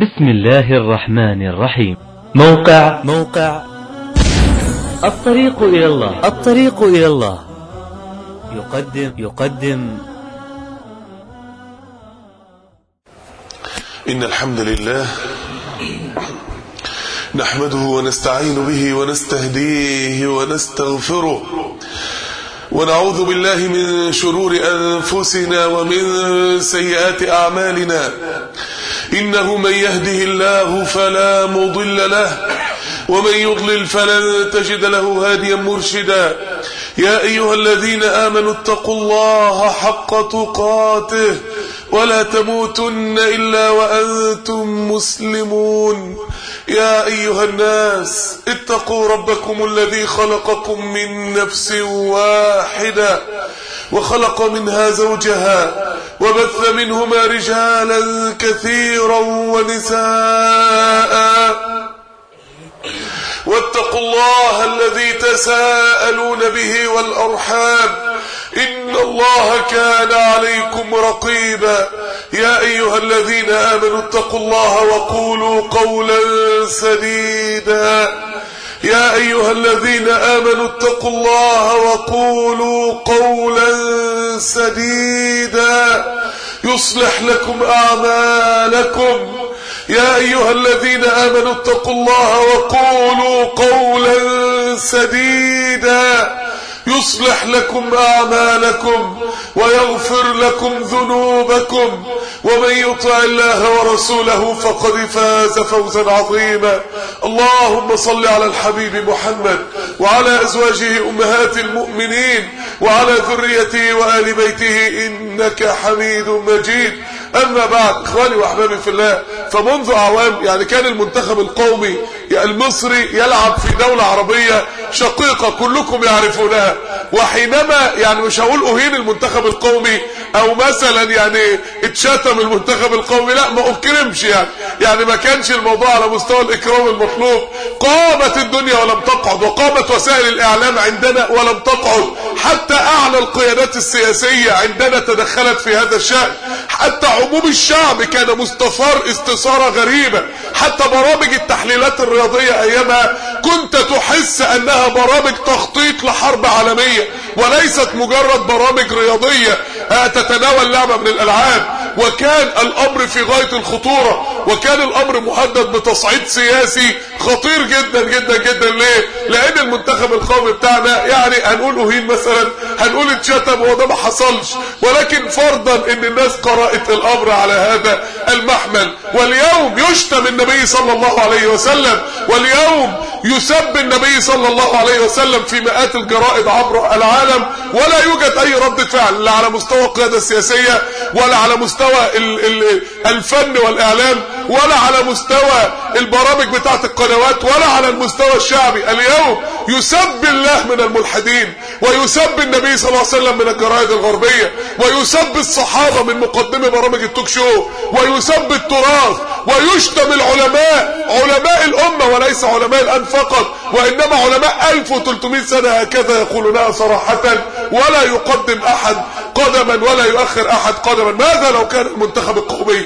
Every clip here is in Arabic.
بسم الله الرحمن الرحيم. موقع الطريق إلى الله يقدم إن الحمد لله نحمده ونستعين به ونستهديه ونستغفره ونعوذ بالله من شرور أنفسنا ومن سيئات أعمالنا. إنه من يهده الله فلا مضل له ومن يضلل فلن تجد له هاديا مرشدا. يا أيها الذين آمنوا اتقوا الله حق تقاته ولا تموتن إلا وأنتم مسلمون. يا أيها الناس اتقوا ربكم الذي خلقكم من نفس واحدة وخلق منها زوجها وبث منهما رجالا كثيرا ونساء واتقوا الله الذي تساءلون به والأرحام إن الله كان عليكم رقيبا. يا أيها الذين آمنوا اتقوا الله وقولوا قولا سديدا. يا أيها الذين آمنوا اتقوا الله وقولوا قولا سديدا يصلح لكم أعمالكم. يا أيها الذين آمنوا اتقوا الله وقولوا قولا سديدا يصلح لكم أعمالكم ويغفر لكم ذنوبكم ومن يطع الله ورسوله فقد فاز فوزا عظيما. اللهم صل على الحبيب محمد وعلى أزواجه أمهات المؤمنين وعلى ذريته وآل بيته إنك حميد مجيد. أما بعد، إخواني وأحبابي في الله، فمنذ أعوام كان المنتخب القومي المصري يلعب في دولة عربية شقيقة كلكم يعرفونها. وحينما مش هقول أهين المنتخب القومي أو مثلا اتشتم المنتخب القومي، لا، ما أكرمش ما كانش الموضوع على مستوى الإكرام المطلوب. قامت الدنيا ولم تقعد، وقامت وسائل الإعلام عندنا ولم تقعد، حتى أعلى القيادات السياسية عندنا تدخلت في هذا الشأن، حتى عموم الشعب كان مستثار استثارة غريبة، حتى برامج التحليلات الرياضية أيامها كنت تحس أنها برامج تخطيط لحرب عالمية وليست مجرد برامج رياضية تتناول لعبة من الألعاب. وكان الأمر في غاية الخطورة، وكان الأمر مهدد بتصعيد سياسي خطير جدا جدا جدا. ليه؟ لأن المنتخب القومي بتاعنا هنقول أهين مثلا، هنقول اتشتم، وده ما حصلش، ولكن فرضا ان الناس قرأت الأمر على هذا المحمل. واليوم يشتم النبي صلى الله عليه وسلم، واليوم يسب النبي صلى الله عليه وسلم في مئات الجرائد عبر العالم، ولا يوجد أي رد فعل، لا على مستوى القيادة السياسية ولا على مستوى الفن والإعلام ولا على مستوى البرامج بتاعت القنوات ولا على المستوى الشعبي. اليوم يسب الله من الملحدين، ويسب النبي صلى الله عليه وسلم من الجرائد الغربية، ويسب الصحابة من مقدمي برامج التوك شو، ويسب التراث، ويشتم العلماء، علماء الأمة وليس علماء الآن فقط، وإنما علماء 1300 سنة هكذا يقولونها صراحة، ولا يقدم أحد قدما ولا يؤخر أحد قدما. ماذا لو كان المنتخب القومي؟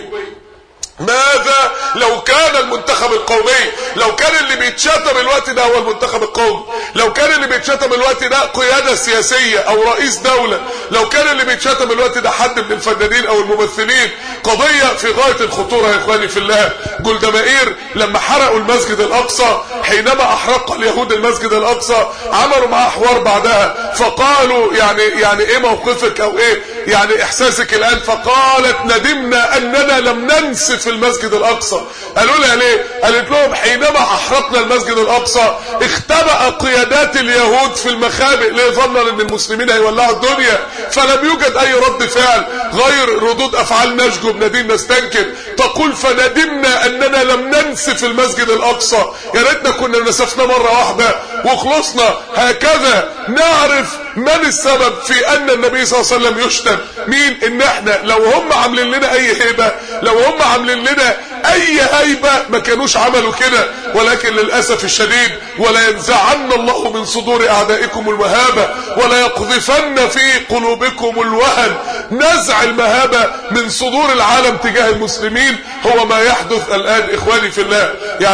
ماذا لو كان المنتخب القومي؟ لو كان اللي بيتشتم الوقت ده هو المنتخب القومي، لو كان اللي بيتشتم الوقت ده قيادة سياسية او رئيس دولة، لو كان اللي بيتشتم الوقت ده حد من الفنانين او الممثلين. قضية في غاية الخطورة يا اخواني في الله. جولدامائير لما حرقوا المسجد الاقصى، حينما احرق اليهود المسجد الاقصى، عملوا معاه حوار بعدها، فقالوا ايه موقفك او ايه احساسك الان؟ فقالت ندمنا اننا لم ننسف المسجد الأقصى. قالوا لها ليه؟ قالت لهم حينما أحرقنا المسجد الأقصى اختبأ قيادات اليهود في المخابئ، ليه؟ ظنا ان المسلمين هيولعوا الدنيا، فلم يوجد اي رد فعل غير ردود افعال نشجب ندين نستنكر. تقول فندمنا اننا لم ننسف المسجد الأقصى، يا ريتنا كنا نسفنا مرة واحدة وخلصنا. هكذا نعرف من السبب في ان النبي صلى الله عليه وسلم يشتم؟ مين؟ ان احنا لو هم عاملين لنا اي هيبة، لو هم عاملين لنا اي هيبة ما كانوش عملوا كده. ولكن للأسف الشديد ولا ينزعن الله من صدور اعدائكم المهابة ولا يقذفن في قلوبكم الوهن. نزع المهابة من صدور العالم تجاه المسلمين هو ما يحدث الآن اخواني في الله.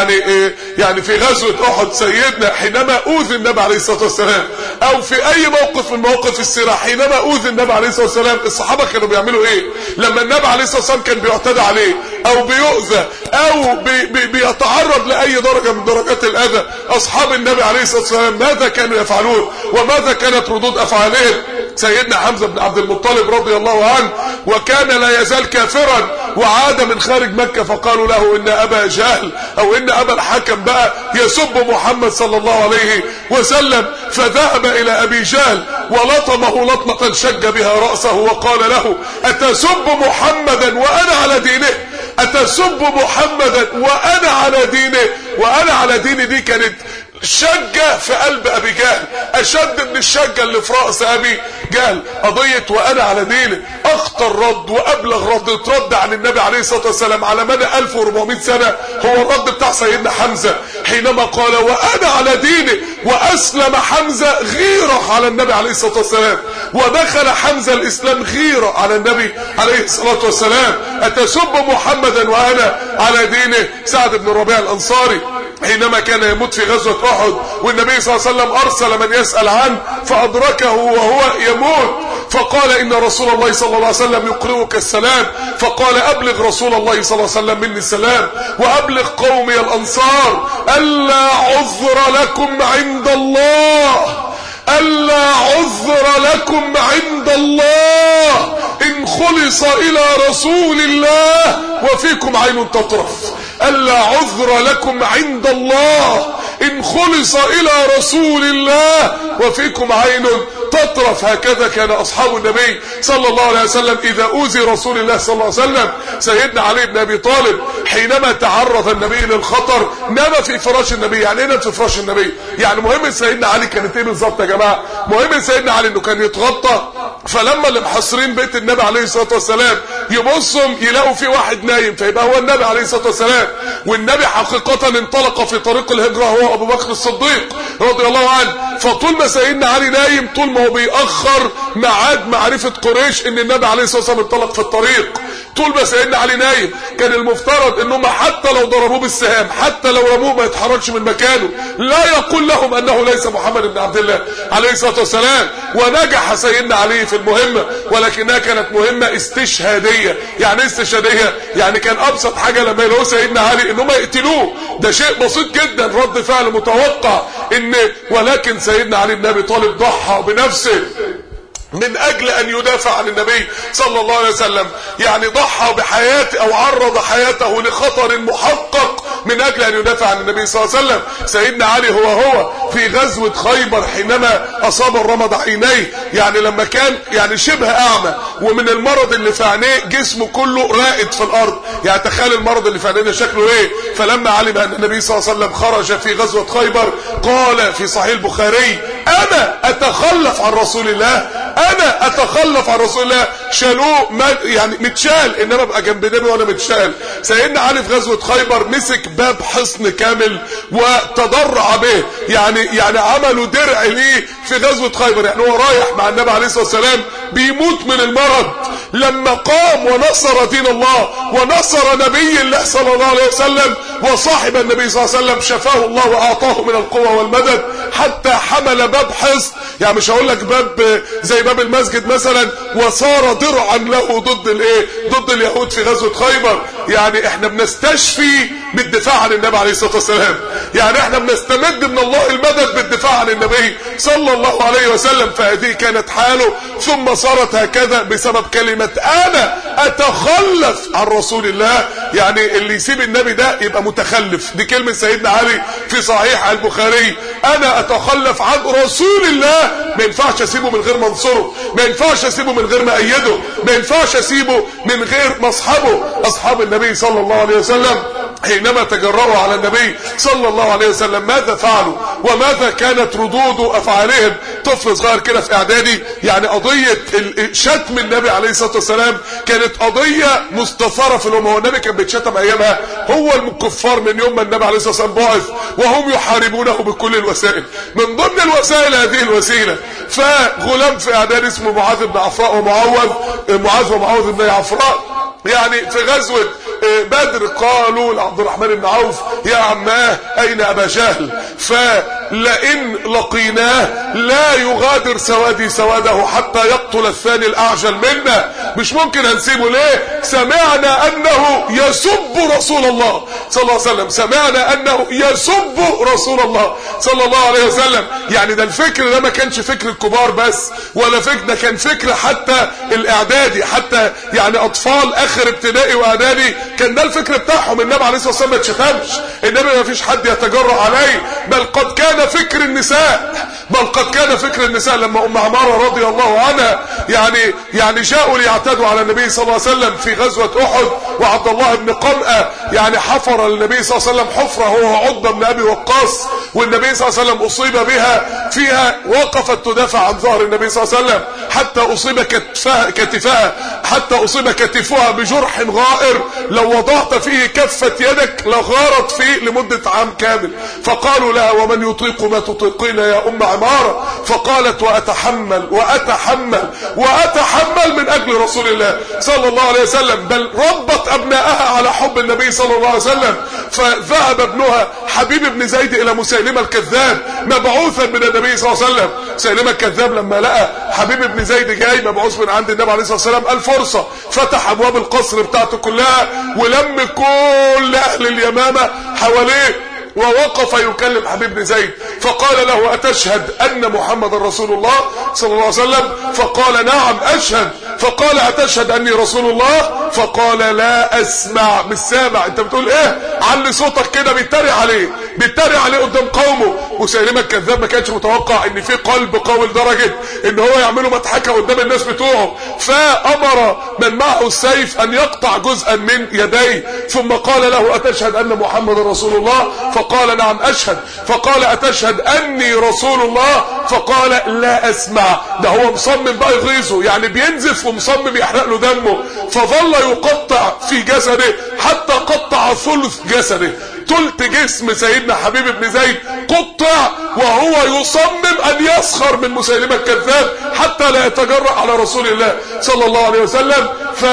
يعني في غزوة احد سيدنا حينما اوذي النبي عليه الصلاة والسلام، او في اي موقف من مواقف السيرة حينما اوذي النبي عليه الصلاة والسلام، الصحابة كانوا بيعملوا ايه؟ لما النبي عليه الصلاة والسلام كان بيعتدى عليه او بيؤذى او بيتعرض لاي درجة من درجات الاذى، اصحاب النبي عليه الصلاة والسلام ماذا كانوا يفعلون وماذا كانت ردود افعالهم؟ سيدنا حمزة بن عبد المطلب رضي الله عنه وكان لا يزال كافرا وعاد من خارج مكة، فقالوا له ان ابا جهل او ان ابا الحكم بقى يسب محمد صلى الله عليه وسلم، فذهب الى ابي جهل ولطمه لطمة شج بها رأسه وقال له اتسب محمدا وانا على دينه؟ اتسب محمدا وانا على دينه؟ وانا على ديني دي كانت شجة في قلب ابي جهل اشد من الشجة اللي في رأس ابي جهل. قضية وانا على دينه اخطر رد وابلغ رد اترد عن النبي عليه الصلاة والسلام على مدى 1400 سنة هو الرد بتاع سيدنا حمزة حينما قال وانا على دينه، واسلم حمزة غيرة على النبي عليه الصلاة والسلام، ودخل حمزة الاسلام غيرة على النبي عليه الصلاة والسلام. اتسب محمدا وانا على دينه. سعد بن الربيع الانصاري حينما كان يموت في غزوة احد والنبي صلى الله عليه وسلم ارسل من يسأل عنه فادركه وهو يموت، فقال ان رسول الله صلى الله عليه وسلم يقرئك السلام، فقال ابلغ رسول الله صلى الله عليه وسلم مني السلام وابلغ قومي الانصار الا عذر لكم عند الله، الا عذر لكم عند الله ان خلص الى رسول الله وفيكم عين تطرف. الا عذر لكم عند الله ان خلص الى رسول الله وفيكم عين تطرف. هكذا كان اصحاب النبي صلى الله عليه وسلم اذا اوذي رسول الله صلى الله عليه وسلم. سيدنا علي بن ابي طالب حينما تعرض النبي للخطر نام في فراش النبي. يعني ايه نام في فراش النبي؟ يعني مهم سيدنا علي كانت ايه بالظبط يا جماعه؟ مهم سيدنا علي انه كان يتغطى، فلما اللي محاصرين بيت النبي عليه الصلاه والسلام يبصوا يلاقوا في واحد نايم فيبقى هو النبي عليه الصلاه والسلام، والنبي حقيقه انطلق في طريق الهجره هو ابو بكر الصديق رضي الله عنه. فطول ما سيدنا علي نايم طول ما هو بيأخر ميعاد معرفه قريش ان النبي عليه الصلاه والسلام انطلق في الطريق. طول ما سيدنا علي نايم كان المفترض انهم حتى لو ضربوه بالسهام حتى لو رموه ما يتحركش من مكانه، لا يقول لهم انه ليس محمد بن عبد الله عليه الصلاه والسلام. ونجح سيدنا علي في المهمه، ولكنها كانت مهمه استشهاديه. يعني ايه استشهاديه؟ يعني كان ابسط حاجه لما يلاقوا سيدنا علي انهم يقتلوه، ده شيء بسيط جدا رد فعل متوقع ولكن سيدنا علي بن ابي طالب ضحى بنفسه من اجل ان يدافع عن النبي صلى الله عليه وسلم. يعني ضحى بحياته او عرض حياته لخطر محقق من اجل ان يدافع عن النبي صلى الله عليه وسلم. سيدنا علي هو في غزوة خيبر حينما اصاب الرمض عينيه، يعني لما كان يعني شبه اعمى ومن المرض اللي في عينيه جسمه كله رائد في الارض. يعني تخيل المرض اللي في عينيه ده شكله ايه. فلما علم ان النبي صلى الله عليه وسلم خرج في غزوة خيبر قال في صحيح البخاري انا اتخلف عن رسول الله، انا اتخلف عن رسول الله. شالوه يعني متشال، انما ابقى جنب نبي وانا متشال. سيدنا علي في غزوة خيبر مسك باب حصن كامل وتضرع به، يعني عملوا درع ليه في غزوة خيبر. يعني هو رايح مع النبي عليه الصلاة والسلام بيموت من المرض، لما قام ونصر دين الله ونصر نبي الله صلى الله عليه وسلم وصاحب النبي صلى الله عليه وسلم شفاه الله واعطاه من القوة والمدد حتى حمل باب حصن. يعني مش هقول لك باب زي باب المسجد مثلا، وصار درعا له ضد اليهود في غزوة خيبر. يعني احنا بنستشفي بالدفاع عن النبي عليه الصلاة والسلام، يعني احنا بنستمد من الله المدد بالدفاع عن النبي صلى الله عليه وسلم. فهذه كانت حاله، ثم صارت هكذا بسبب كلمة انا اتخلف عن رسول الله. يعني اللي يسيب النبي ده يبقى متخلف. دي كلمة سيدنا علي في صحيح البخاري، انا اتخلف عن رسول الله. ما ينفعش اسيبه من غير ما انصره، ما ينفعش اسيبه من غير ما ايده، ما ينفعش اسيبه من غير ما اصحابه. اصحاب النبي صلى الله عليه وسلم حينما تجرؤوا على النبي صلى الله عليه وسلم ماذا فعلوا وماذا كانت ردود افعالهم؟ طفل صغير كده في اعدادي، يعني قضية شتم النبي عليه الصلاة والسلام كانت قضية مستثارة في الامة، والنبي كان بيتشتم ايامها، هو الكفار من يوم ما النبي عليه الصلاة والسلام بعث وهم يحاربونه بكل الوسائل، من ضمن الوسائل هذه الوسيلة. فغلام في اعدادي اسمه معاذ بن عفراء ومعاذ بن عفراء، يعني في غزوة بدر قالوا لعبد الرحمن بن عوف يا عماه اين ابا جهل، فلئن لقيناه لا يغادر سوادي سواده حتى يقتل الثاني الاعجل منا، مش ممكن هنسيبه. ليه؟ سمعنا انه يسب رسول الله صلى الله عليه وسلم، سمعنا انه يسب رسول الله صلى الله عليه وسلم. يعني ده الفكر ده ما كانش فكر الكبار بس، ولا فكر ده كان فكر حتى الاعدادي، حتى يعني اطفال اخر ابتدائي واعدادي كان ده الفكر بتاعهم. النبي عليه الصلاه والسلام ما اتشتمش، النبي ما فيش حد يتجرأ عليه، بل قد كان فكر النساء، لما ام عماره رضي الله عنها يعني جاءوا ليعتدوا على النبي صلى الله عليه وسلم في غزوه احد، وعبد الله بن قمأة يعني حفر النبي صلى الله عليه وسلم حفره هو عقبه بن ابي وقاص، والنبي صلى الله عليه وسلم اصيب بها فيها، وقفت تدافع عن ظهر النبي صلى الله عليه وسلم حتى اصيب كتفها بجرح غائر لو وضعت فيه كفة يدك لغارت فيه لمدة عام كامل. فقالوا لها ومن يطيق ما تطيقين يا ام عمارة؟ فقالت واتحمل من اجل رسول الله صلى الله عليه وسلم، بل ربت ابنائها على حب النبي صلى الله عليه وسلم. فذهب ابنها حبيب بن زيد الى مسيلمة الكذاب مبعوثا من النبي صلى الله عليه وسلم. مسيلمة الكذاب لما لقى حبيب بن زيد جاي مبعوث من عند النبي عليه الصلاة والسلام الفرصة، فتح ابواب القصر بتاعته كلها ولم كل اهل اليمامة حواليه، ووقف يكلم حبيب بن زيد، فقال له اتشهد ان محمد رسول الله صلى الله عليه وسلم؟ فقال نعم اشهد. فقال اتشهد اني رسول الله؟ فقال لا اسمع، مش سامع، انت بتقول ايه؟ علي صوتك كده، بيتريق عليه قدام قومه. مسيلمة الكذاب ما كانش متوقع ان في قلب قوي لدرجة ان هو يعمله مضحكة قدام الناس بتوعه، فامر من معه السيف ان يقطع جزءا من يديه، ثم قال له اتشهد ان محمد رسول الله؟ فقال نعم اشهد. فقال اتشهد اني رسول الله؟ فقال لا اسمع. ده هو مصمم بقى يغيظه، يعني بينزف ومصمم يحرق له دمه. فظل يقطع في جسده حتى قطع ثلث جسده، ثلث جسم سيدنا حبيب بن زيد قطع، وهو يصمم ان يسخر من مسيلمة الكذاب حتى لا يتجرأ على رسول الله صلى الله عليه وسلم.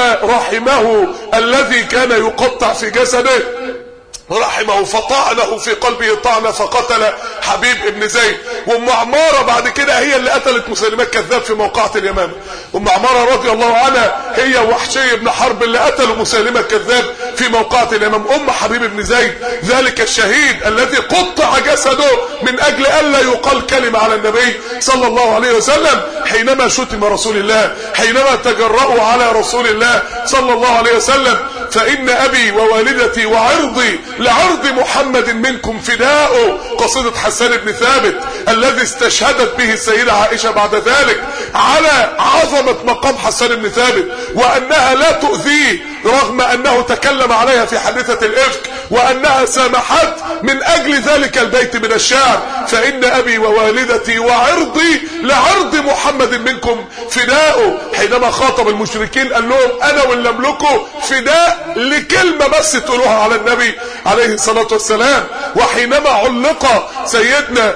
فرحمه الذي كان يقطع في جسده، رحمه، فطعنه في قلبه طعنه فقتل حبيب ابن زيد. وام عمارة بعد كده هي اللي قتلت مسيلمة الكذاب في موقعة اليمامة. ام عمارة رضي الله عنها هي وحشي بن حرب اللي قتلوا مسيلمة الكذاب في موقعة اليمامة، ام حبيب ابن زيد ذلك الشهيد الذي قطع جسده من اجل الا يقال كلمة على النبي صلى الله عليه وسلم حينما شتم رسول الله، حينما تجرؤوا على رسول الله صلى الله عليه وسلم. فإن أبي ووالدتي وعرضي لعرض محمد منكم فداء، قصيدة حسان بن ثابت الذي استشهدت به السيدة عائشة بعد ذلك على عظمة مقام حسان بن ثابت، وأنها لا تؤذيه رغم أنه تكلم عليها في حادثة الإفك، وأنها سامحت من أجل ذلك البيت من الشعر. فإن أبي ووالدتي وعرضي لعرض محمد منكم فداء. حينما خاطب المشركين قال لهم أنا واللي أملكه فداء لكلمة بس تقولوها على النبي عليه الصلاة والسلام. وحينما علق سيدنا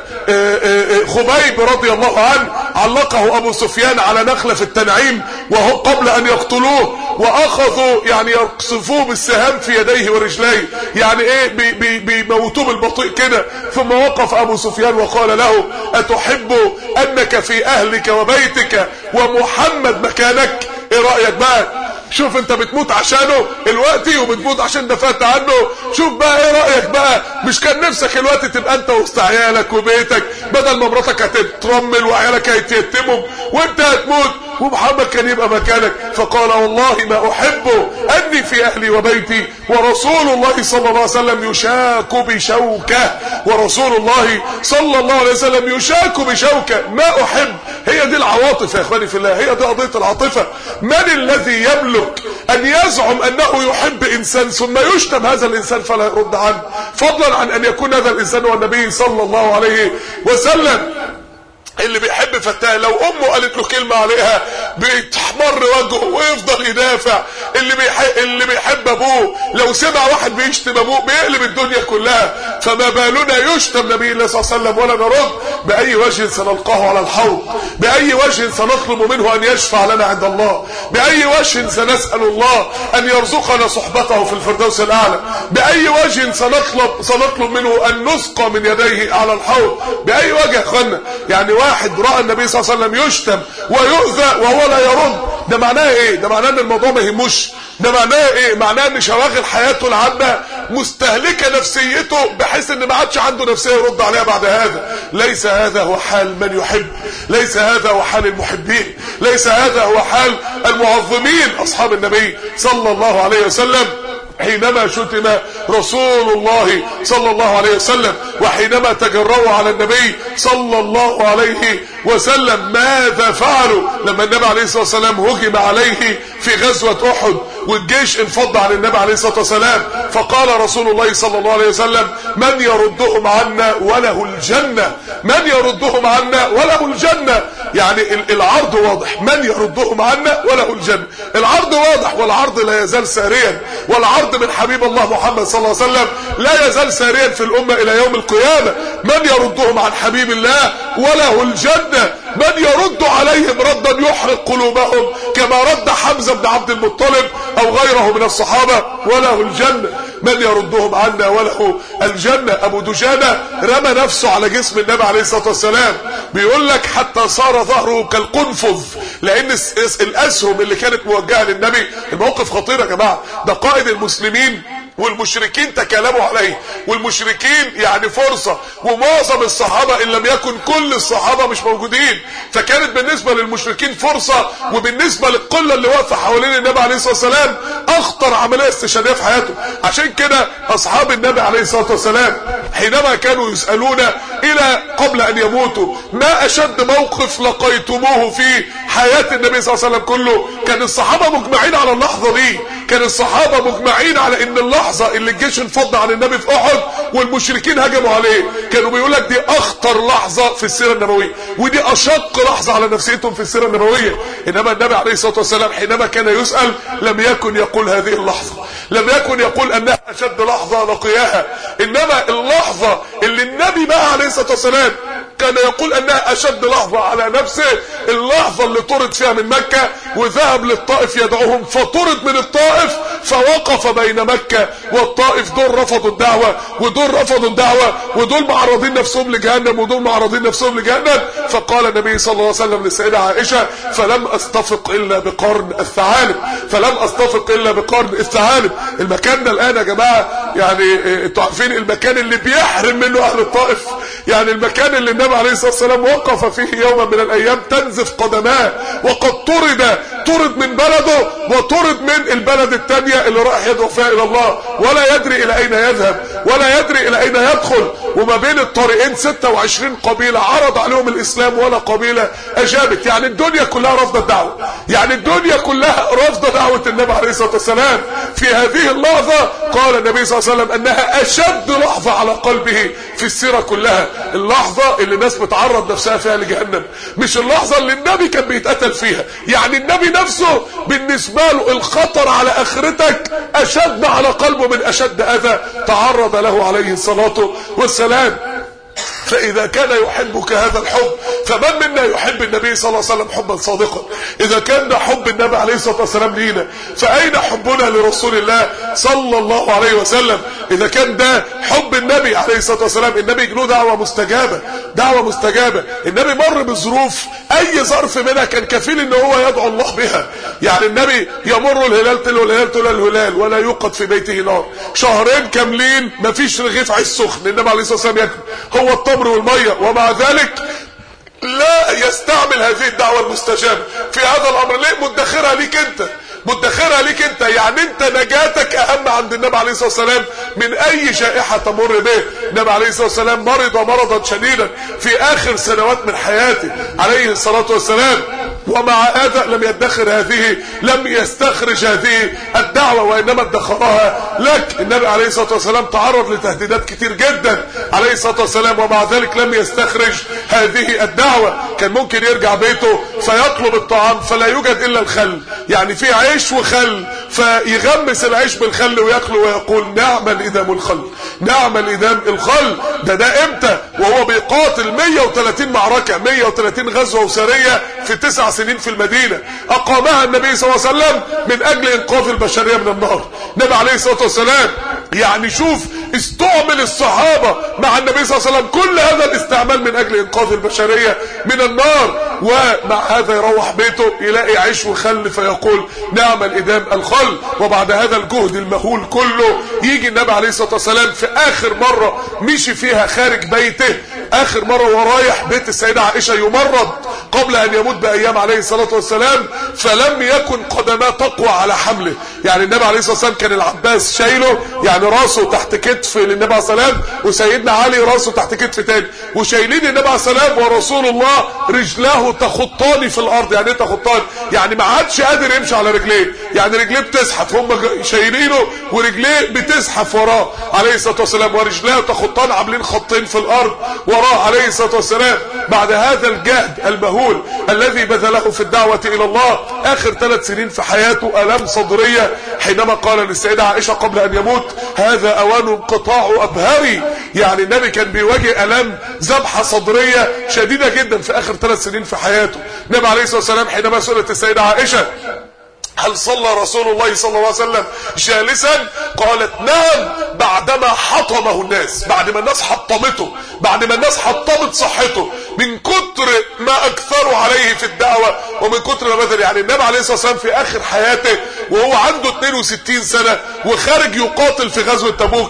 خبيب رضي الله عنه، علقه أبو سفيان على نخلة في التنعيم وهو قبل أن يقتلوه، وأخذوا يعني يقصفوه بالسهام في يديه ورجليه، يعني ايه بيموتوه بالبطيء كده. ثم وقف أبو سفيان وقال له أتحب أنك في أهلك وبيتك ومحمد مكانك؟ ايه رأيك بقى؟ شوف انت بتموت عشانه الوقتي وبتموت عشان دفعت عنه، شوف بقى ايه رأيك بقى؟ مش كان نفسك الوقت تبقى انت وسط عيالك وبيتك، بدل ما مراتك هتترمل وعيالك هيتيتموا وانت هتموت، ومحمد كان يبقى مكانك. فقال والله ما احب اني في اهلي وبيتي ورسول الله صلى الله عليه وسلم يشاك بشوكه، ورسول الله صلى الله عليه وسلم يشاك بشوكه. ما احب، هي دي العواطف يا اخواني في الله، هي دي قضيه العاطفه. من الذي يملك ان يزعم انه يحب انسان ثم يشتم هذا الانسان فلا يرد عنه، فضلا عن ان يكون هذا الانسان هو النبي صلى الله عليه وسلم؟ اللي بيحب فتاه لو امه قالت له كلمه عليها بيتحمر وجهه ويفضل يدافع. اللي بيحب ابوه لو سمع واحد بيشتم ابوه بيقلب الدنيا كلها. فما بالنا يشتم نبي الله صلى الله عليه وسلم ولا نرد؟ باي وجه سنلقاه على الحوض؟ باي وجه سنطلب منه ان يشفع لنا عند الله؟ باي وجه سنسال الله ان يرزقنا صحبته في الفردوس الاعلى؟ باي وجه سنطلب منه ان نسقى من يديه على الحوض؟ باي وجه يا اخوانا؟ يعني واحد راى النبي صلى الله عليه وسلم يشتم ويؤذى وهو لا يرد، ده معناه ايه؟ ده معناه ان الموضوع ما يهموش. ده معناه ايه؟ معناه ان شواغل حياته العامه مستهلكه نفسيته بحيث ان ما عادش عنده نفسيه يرد عليها بعد هذا. ليس هذا هو حال من يحب، ليس هذا هو حال المحبين، ليس هذا هو حال المعظمين اصحاب النبي صلى الله عليه وسلم. حينما شتم رسول الله صلى الله عليه وسلم وحينما تجرؤوا على النبي صلى الله عليه وسلم ماذا فعلوا؟ لما النبي عليه الصلاة والسلام هجم عليه في غزوة أحد والجيش انفض عن النبي عليه الصلاة والسلام، فقال رسول الله صلى الله عليه وسلم من يردهم عنا وله الجنة، من يردهم عنا وله الجنة. يعني العرض واضح، من يردهم عنا وله الجنة. العرض واضح، والعرض لا يزال ساريا، والعرض من حبيب الله محمد صلى الله عليه وسلم لا يزال ساريا في الأمة إلى يوم القيامة. من يردهم عن حبيب الله وله الجنة، من يرد عليهم ردا يحرق قلوبهم كما رد حمزة بن عبد المطلب أو غيره من الصحابة وله الجنة. من يردهم عنا وله الجنة. أبو دجانة رمى نفسه على جسم النبي عليه الصلاة والسلام، بيقول لك حتى صار ظهره كالقنفذ، لأن الأسهم اللي كانت موجهة للنبي. الموقف خطير يا جماعة، ده قائد المسلمين والمشركين تكلموا عليه، والمشركين يعني فرصة، ومعظم الصحابة ان لم يكن كل الصحابة مش موجودين، فكانت بالنسبة للمشركين فرصة، وبالنسبة للقلة اللي واقفة حوالين النبي عليه الصلاة والسلام اخطر عملية استشهادية في حياته. عشان كده اصحاب النبي عليه الصلاة والسلام حينما كانوا يسألون الى قبل ان يموتوا ما اشد موقف لقيتموه في حياة النبي صلى الله عليه وسلم كله، كان الصحابة مجمعين على اللحظة دي، كان الصحابة مجمعين على ان اللحظة اللي الجيش انفض عن النبي في احد والمشركين هجموا عليه، كانوا بيقول لك دي اخطر لحظة في السيرة النبوية، ودي اشق لحظة على نفسيتهم في السيرة النبوية. انما النبي عليه الصلاة والسلام حينما كان يسأل لم يكن يقول هذه اللحظة، لم يكن يقول انها اشد لحظة لقياها، انما اللحظة اللي النبي بقى عليه الصلاة والسلام كان يقول انها اشد لحظة على نفسه، اللحظة اللي طرد فيها من مكة وذهب للطائف يدعوهم، فطرد من الطائف فوقف بين مكة والطائف. دول رفضوا الدعوة ودول رفضوا الدعوة، ودول معرضين نفسهم لجهنم ودول معرضين نفسهم لجهنم. فقال النبي صلى الله عليه وسلم للسيدة عائشة فلم استفق الا بقرن الثعالب، فلم استفق الا بقرن الثعالب. المكان ده الان يا جماعة يعني انتوا عارفين المكان اللي بيحرم منه اهل الطائف، يعني المكان اللي النبي عليه الصلاة والسلام وقف فيه يوما من الايام تنزف قدماه، وقد طرد من بلده وطرد من البلد الثانية اللي راح يدعو فيها الى الله، ولا يدري الى اين يذهب ولا يدري الى اين يدخل. وما بين الطريقين 26 قبيلة عرض عليهم الاسلام ولا قبيلة اجابت. يعني الدنيا كلها رافضة الدعوة، يعني الدنيا كلها رافضة دعوة النبي عليه الصلاة والسلام. في هذه اللحظة قال النبي صلى الله عليه وسلم انها اشد لحظة على قلبه في السيرة كلها، اللحظة اللي الناس بتعرض نفسها فيها لجهنم، مش اللحظة اللي النبي كان بيتقتل فيها. يعني النبي نفسه بالنسبة له الخطر على اخرتك اشد على قلبه من اشد اذى تعرض له عليه الصلاة والسلام. فإذا كان يحبك هذا الحب فمن منا يحب النبي صلى الله عليه وسلم حبا صادقا؟ إذا كان حب النبي عليه الصلاة والسلام لينا فأين حبنا لرسول الله صلى الله عليه وسلم؟ إذا كان ده حب النبي عليه الصلاة والسلام، النبي له دعوة مستجابة، دعوة مستجابة. النبي مر بظروف أي ظرف منها كان كفيل إن هو يدعو الله بها. يعني النبي يمر الهلال تلو الهلال تلو الهلال ولا يوقد في بيته نار، شهرين كاملين مفيش رغيف عيش سخن النبي عليه الصلاة والسلام ياكل، هو التمر والمية، ومع ذلك لا يستعمل هذه الدعوة المستجابة في هذا الامر. ليه؟ مدخرها ليك انت، مدخرها ليك انت. يعني انت نجاتك اهم عند النبي عليه الصلاة والسلام من اي شائحة تمر به. النبي عليه الصلاة والسلام مرض مرضا شديدا في اخر سنوات من حياته عليه الصلاة والسلام، ومع هذا لم يدخر هذه، لم يستخرج هذه الدعوة، وانما ادخرها لك. النبي عليه الصلاة والسلام تعرض لتهديدات كتير جدا عليه الصلاة والسلام، ومع ذلك لم يستخرج هذه الدعوة. كان ممكن يرجع بيته فيطلب الطعام فلا يوجد الا الخل، يعني في عيش وخل، فيغمس العيش بالخل وياكله ويقول نعم الإدام الخل، نعم الإدام الخل. ده امتى؟ وهو بيقاتل 130 معركة، 130 غزوة وسرية في 9 سنين في المدينة، أقامها النبي صلى الله عليه وسلم من أجل إنقاذ البشرية من النار. النبي عليه الصلاة والسلام يعني شوف استعمل الصحابة مع النبي صلى الله عليه وسلم كل هذا الاستعمال من أجل إنقاذ البشرية من النار، ومع هذا يروح بيته يلاقي عيش وخل فيقول نعم الإدام الخل. وبعد هذا الجهد المهول كله يجي النبي عليه الصلاة والسلام في آخر مرة مشي فيها خارج بيته، آخر مرة ورايح بيت السيدة عائشة يمرض قبل أن يموت بأيام عليه الصلاة والسلام، فلم يكن قدماه تقوى على حمله. يعني النبي عليه الصلاة والسلام كان العباس شايله، يعني راسه تحت كتف للنبي عليه الصلاة والسلام، وسيدنا علي راسه تحت كتف تاني، وشايلين النبي عليه الصلاة والسلام ورسول الله رجلاه تخطان في الأرض. يعني ايه تخطان؟ يعني ما عادش قادر يمشي على رجليه، يعني رجليه بتزحف، هم شايلينه ورجليه بتزحف وراه عليه الصلاة والسلام، ورجلاه تخطان عاملين خطين في الأرض وراه عليه الصلاة والسلام. بعد هذا الجهد المهول الذي بذله في الدعوة إلى الله، آخر 3 سنين في حياته ألم صدرية، حينما قال للسيدة عائشة قبل أن يموت هذا أوان انقطاع أبهري. يعني النبي كان بيواجه ألم ذبحة صدرية شديدة جدا في آخر 3 سنين في حياته. النبي عليه الصلاة والسلام حينما سئلت السيدة عائشة هل صلى رسول الله صلى الله عليه وسلم جالسا؟ قالت نعم، بعدما حطمه الناس، بعد ما الناس حطمته، بعد ما الناس حطمت صحته من كتر ما اكثروا عليه في الدعوة ومن كتر ما بذل. يعني النبي عليه الصلاة والسلام في اخر حياته وهو عنده 62 سنة وخارج يقاتل في غزوة تبوك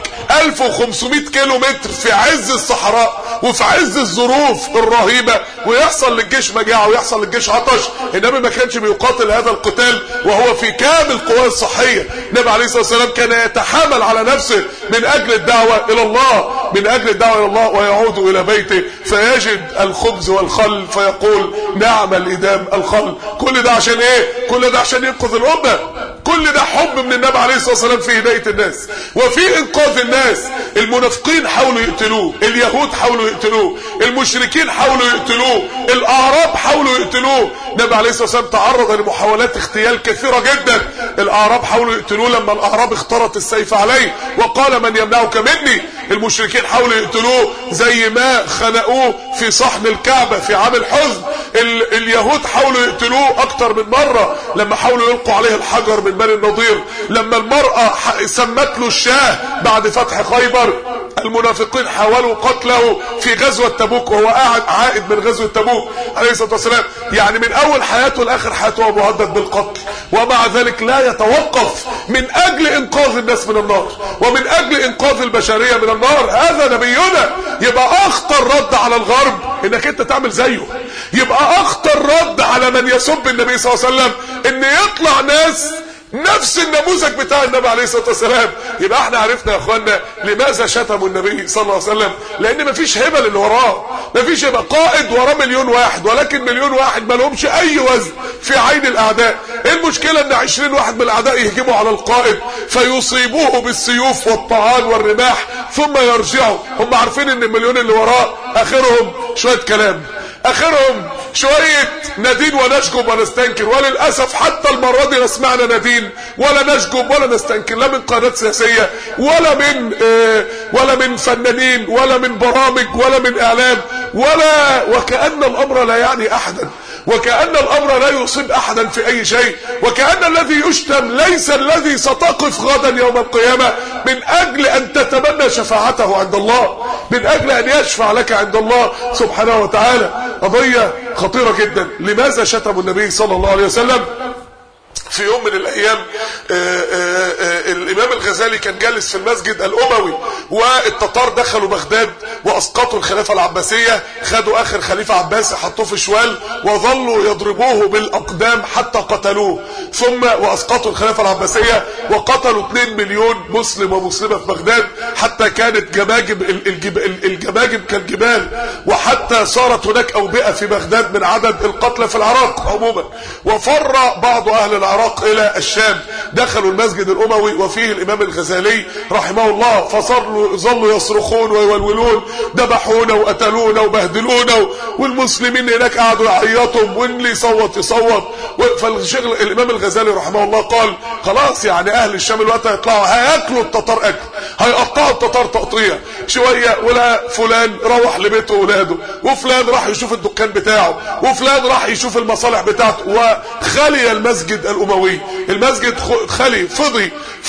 1500 كيلو متر في عز الصحراء وفي عز الظروف الرهيبة، ويحصل للجيش مجاعة ويحصل للجيش عطش. النبي ما كانش بيقاتل هذا القتال وهو في كامل قواه الصحية. النبي عليه الصلاة والسلام كان يتحامل على نفسه من اجل الدعوة الى الله، من اجل الدعوة الى الله، ويعود الى بيته فيجد الخبز والخل فيقول نعم الإدام الخل. كل ده عشان ايه؟ كل ده عشان ينقذ الامة، كل ده حب من النبي عليه الصلاة والسلام في هداية الناس وفي انقاذ الناس. المنافقين حاولوا يقتلوه، اليهود حاولوا يقتلوه، المشركين حاولوا يقتلوه، الاعراب حاولوا يقتلوه. النبي عليه الصلاة والسلام تعرض لمحاولات اغتيال كثيرة جدا. الاعراب حاولوا يقتلوه لما الاعراب اخترت السيف عليه وقال من يمنعك مني. المشركين حاولوا يقتلوه زي ما خنقوه في صحن الكعبة في عام الحزن. اليهود حاولوا يقتلوه اكتر من مرة لما حاولوا يلقوا عليه الحجر من بني النضير، لما المرأة سمت له الشاه بعد فتح خيبر. المنافقين حاولوا قتله في غزوة تبوك وهو قاعد عائد من غزوة تبوك عليه الصلاة والسلام. يعني من اول حياته لاخر حياته هو مهدد بالقتل، ومع ذلك لا يتوقف من اجل انقاذ الناس من النار ومن اجل انقاذ البشرية من النار. هذا نبينا. يبقى اخطر رد على الغرب انك انت تعمل زيه، يبقى اخطر رد على من يسب النبي صلى الله عليه وسلم ان يطلع ناس نفس النموذج بتاع النبي عليه الصلاة والسلام. يبقى احنا عرفنا يا اخوانا لماذا شتموا النبي صلى الله عليه وسلم، لان مفيش هبة اللي وراه، مفيش يبقى قائد وراه 1,000,000 واحد، ولكن 1,000,000 واحد ما لهمش اي وزن في عين الاعداء. ايه المشكلة ان 20 واحد من الاعداء يهجموا على القائد فيصيبوه بالسيوف والطعان والرماح ثم يرجعوا؟ هم عارفين ان المليون اللي وراه اخرهم شوية كلام، اخرهم شوية ندين ونشجب ونستنكر. وللأسف حتى المرة دي لا سمعنا ندين ولا نشجب ولا نستنكر، لا من قناة سياسية ولا من فنانين ولا من برامج ولا من اعلام وكأن الامر لا يعني احدا، وكأن الامر لا يصيب احدا في اي شيء، وكأن الذي يشتم ليس الذي ستقف غدا يوم القيامة من اجل ان تتمنى شفاعته عند الله، من اجل ان يشفع لك عند الله سبحانه وتعالى. قضية خطيرة جدا. لماذا شتموا النبي صلى الله عليه وسلم؟ في يوم من الايام الامام الغزالي كان جالس في المسجد الاموي، والتتار دخلوا بغداد واسقطوا الخلافه العباسيه، خدوا اخر خليفه عباسي حطوه في شوال وظلوا يضربوه بالاقدام حتى قتلوه، ثم واسقطوا الخلافه العباسيه وقتلوا 2 مليون مسلم ومسلمه في بغداد، حتى كانت الجماجم كالجبال، وحتى صارت هناك اوبئه في بغداد من عدد القتلى في العراق عموما. وفر بعض اهل العراق الى الشام، دخلوا المسجد الاموي وفيه الامام الغزالي رحمه الله، فظلوا يصرخون ويولولون ذبحونا وقتلونا وبهدلونا، والمسلمين هناك قعدوا يعيطوا، واللي يصوت يصوت. فالشيخ الامام الغزالي رحمه الله قال خلاص يعني اهل الشام الوقت هيطلعوا هياكلوا التتار اكل، هيقطعوا التتار تقطيع شويه، ولا فلان روح لبيته واولاده، وفلان راح يشوف الدكان بتاعه، وفلان راح يشوف المصالح بتاعته، وخلي المسجد الاموي، المسجد خلي فضي.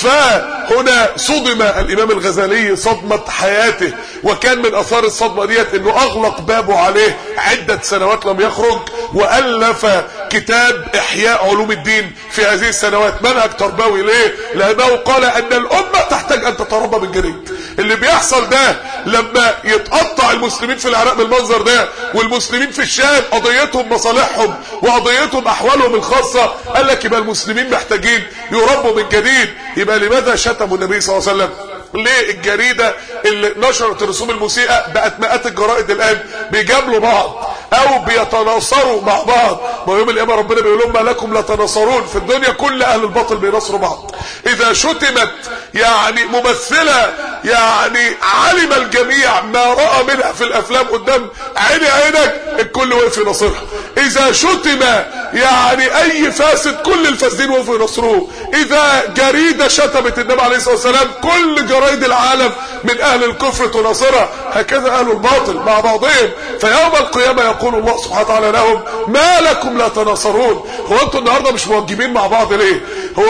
فهنا صدم الامام الغزالي صدمة حياته، وكان من اثار الصدمة ديت انه اغلق بابه عليه عدة سنوات لم يخرج، والف كتاب احياء علوم الدين في هذه السنوات، منهج تربوي. ليه؟ لانه قال ان الامة تحتاج ان تتربى من جديد. اللي بيحصل ده لما يتقطع المسلمين في العراق بالمنظر ده، والمسلمين في الشام قضيتهم مصالحهم وقضيتهم احوالهم الخاصة، قال لك يبقى المسلمين محتاجين يربوا من جديد. يبقى لماذا شتموا النبي صلى الله عليه وسلم؟ ليه الجريدة اللي نشرت الرسوم المسيئة بقت مئات الجرائد الان بيجاملوا بعض او بيتناصروا مع بعض؟ ما يوم القيامة ربنا بيقول لهم ما لكم لا تناصرون. في الدنيا كل اهل الباطل بيناصروا بعض. اذا شتمت يعني ممثلة يعني علم الجميع ما رأى منها في الافلام قدام عينك، الكل وقف يناصرها. اذا شتم يعني اي فاسد كل الفاسدين وقفوا يناصروه. اذا جريدة شتمت النبي عليه الصلاة والسلام كل جرائد العالم من اهل الكفر تناصرها. هكذا اهل الباطل مع بعضهم. فيوم القيامة يقول الله سبحانه وتعالى لهم ما لكم لا تناصرون. هو انتوا النهاردة مش موجبين مع بعض ليه؟ هو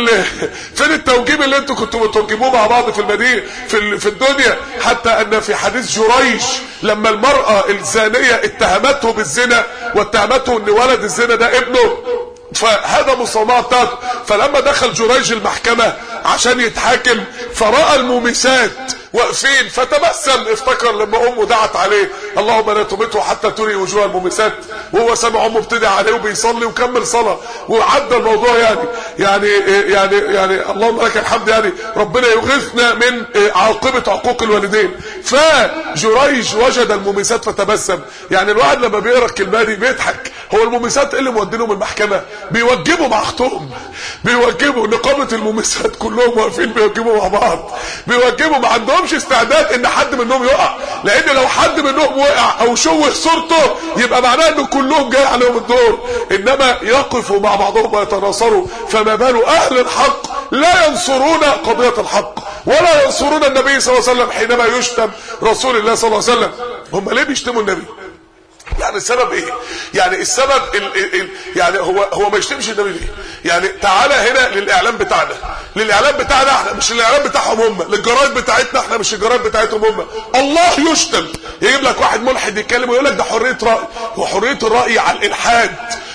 فين التوجيب اللي انتوا كنتوا بتوجبوه مع بعض في المدينة في الدنيا؟ حتى ان في حديث جريج لما المرأة الزانية اتهمته بالزنا واتهمته ان ولد الزنا ده ابنه، فهذا مصنع بتاعته. فلما دخل جريج المحكمة عشان يتحاكم فرأى المومسات واقفين فتبسم، افتكر لما امه دعت عليه اللهم لا تمته حتى تري وجوه المومسات، وهو سمع امه بتدعي عليه وبيصلي وكمل صلاة وعدى الموضوع. يعني اللهم لك الحمد، يعني ربنا يغثنا من عاقبة عقوق الوالدين. فجريج وجد المومسات فتبسم. يعني الواحد لما بيقرا الكلمه دي بيضحك. هو المومسات اللي مودينهم المحكمة بيوجبوا مع اختهم، بيوجبوا نقابة المومسات كلهم واقفين بيوجبوا مع بعض، بيوجبوا ما عندهمش استعداد ان حد منهم يقع، لان لو حد منهم وقع او شوه صورته يبقى معناه ان كلهم جاي عليهم الدور. انما يقفوا مع بعضهم ويتناصروا. فما بال اهل الحق لا ينصرون قضية الحق ولا ينصرون النبي صلى الله عليه وسلم حينما يشتم رسول الله صلى الله عليه وسلم. هم ليه بيشتموا النبي؟ يعني السبب ايه؟ يعني السبب يعني هو ما يشتمش النبي ليه؟ يعني تعالى هنا للاعلام بتاعنا احنا، مش الاعلام بتاعهم هم، للجرايد بتاعتنا احنا مش الجرايد بتاعتهم هم. الله يشتم، يجيب لك واحد ملحد يتكلم ويقول لك ده حرية رأي، وحرية الرأي على الالحاد،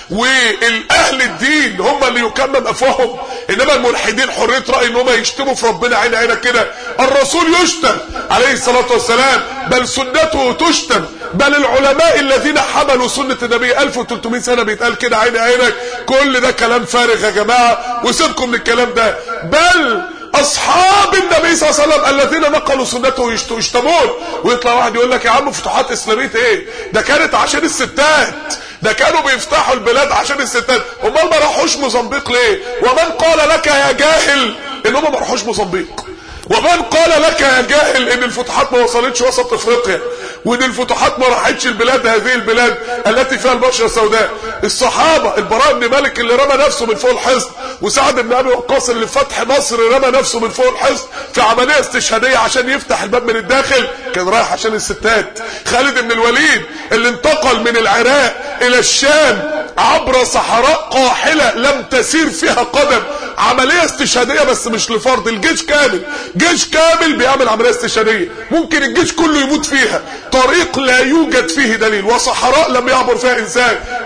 والاهل الدين هم اللي يكمم افواههم. انما الملحدين حرية رأي ان هم يشتموا في ربنا عين عينك كده. الرسول يشتم عليه الصلاة والسلام، بل سنته تشتم، بل العلماء الذين حملوا سنة النبي 1300 سنة بيتقال كده عين عينك. كل ده كلام فارغ يا جماعة، وسيبكم من الكلام ده. بل اصحاب النبي صلى الله عليه وسلم الذين نقلوا سنته يشتمون. ويطلع واحد يقول لك يا عم فتوحات اسلاميه ايه؟ ده كانت عشان الستات، ده كانوا بيفتحوا البلاد عشان الستات. امال ما راحوش موزمبيق ليه؟ ومن قال لك يا جاهل ان هم ما راحوش موزمبيق؟ ومن قال لك يا جاهل ان الفتوحات ما وصلتش وسط افريقيا، وان الفتوحات ما راحتش البلاد هذه البلاد التي فيها البشره السوداء؟ الصحابه، البراء بن مالك اللي رمى نفسه من فوق الحصن، وسعد بن ابي وقاص اللي في فتح مصر رمى نفسه من فوق الحصن في عمليه استشهاديه عشان يفتح الباب من الداخل، كان رايح عشان الستات. خالد بن الوليد اللي انتقل من العراق الى الشام عبر صحراء قاحله لم تسير فيها قدم، عمليه استشهاديه بس مش لفرد، الجيش كامل، جيش كامل بيعمل عمليه استشهاديه، ممكن الجيش كله يموت فيها، طريق لا يوجد فيه دليل، وصحراء لم يعبر فيها انسان،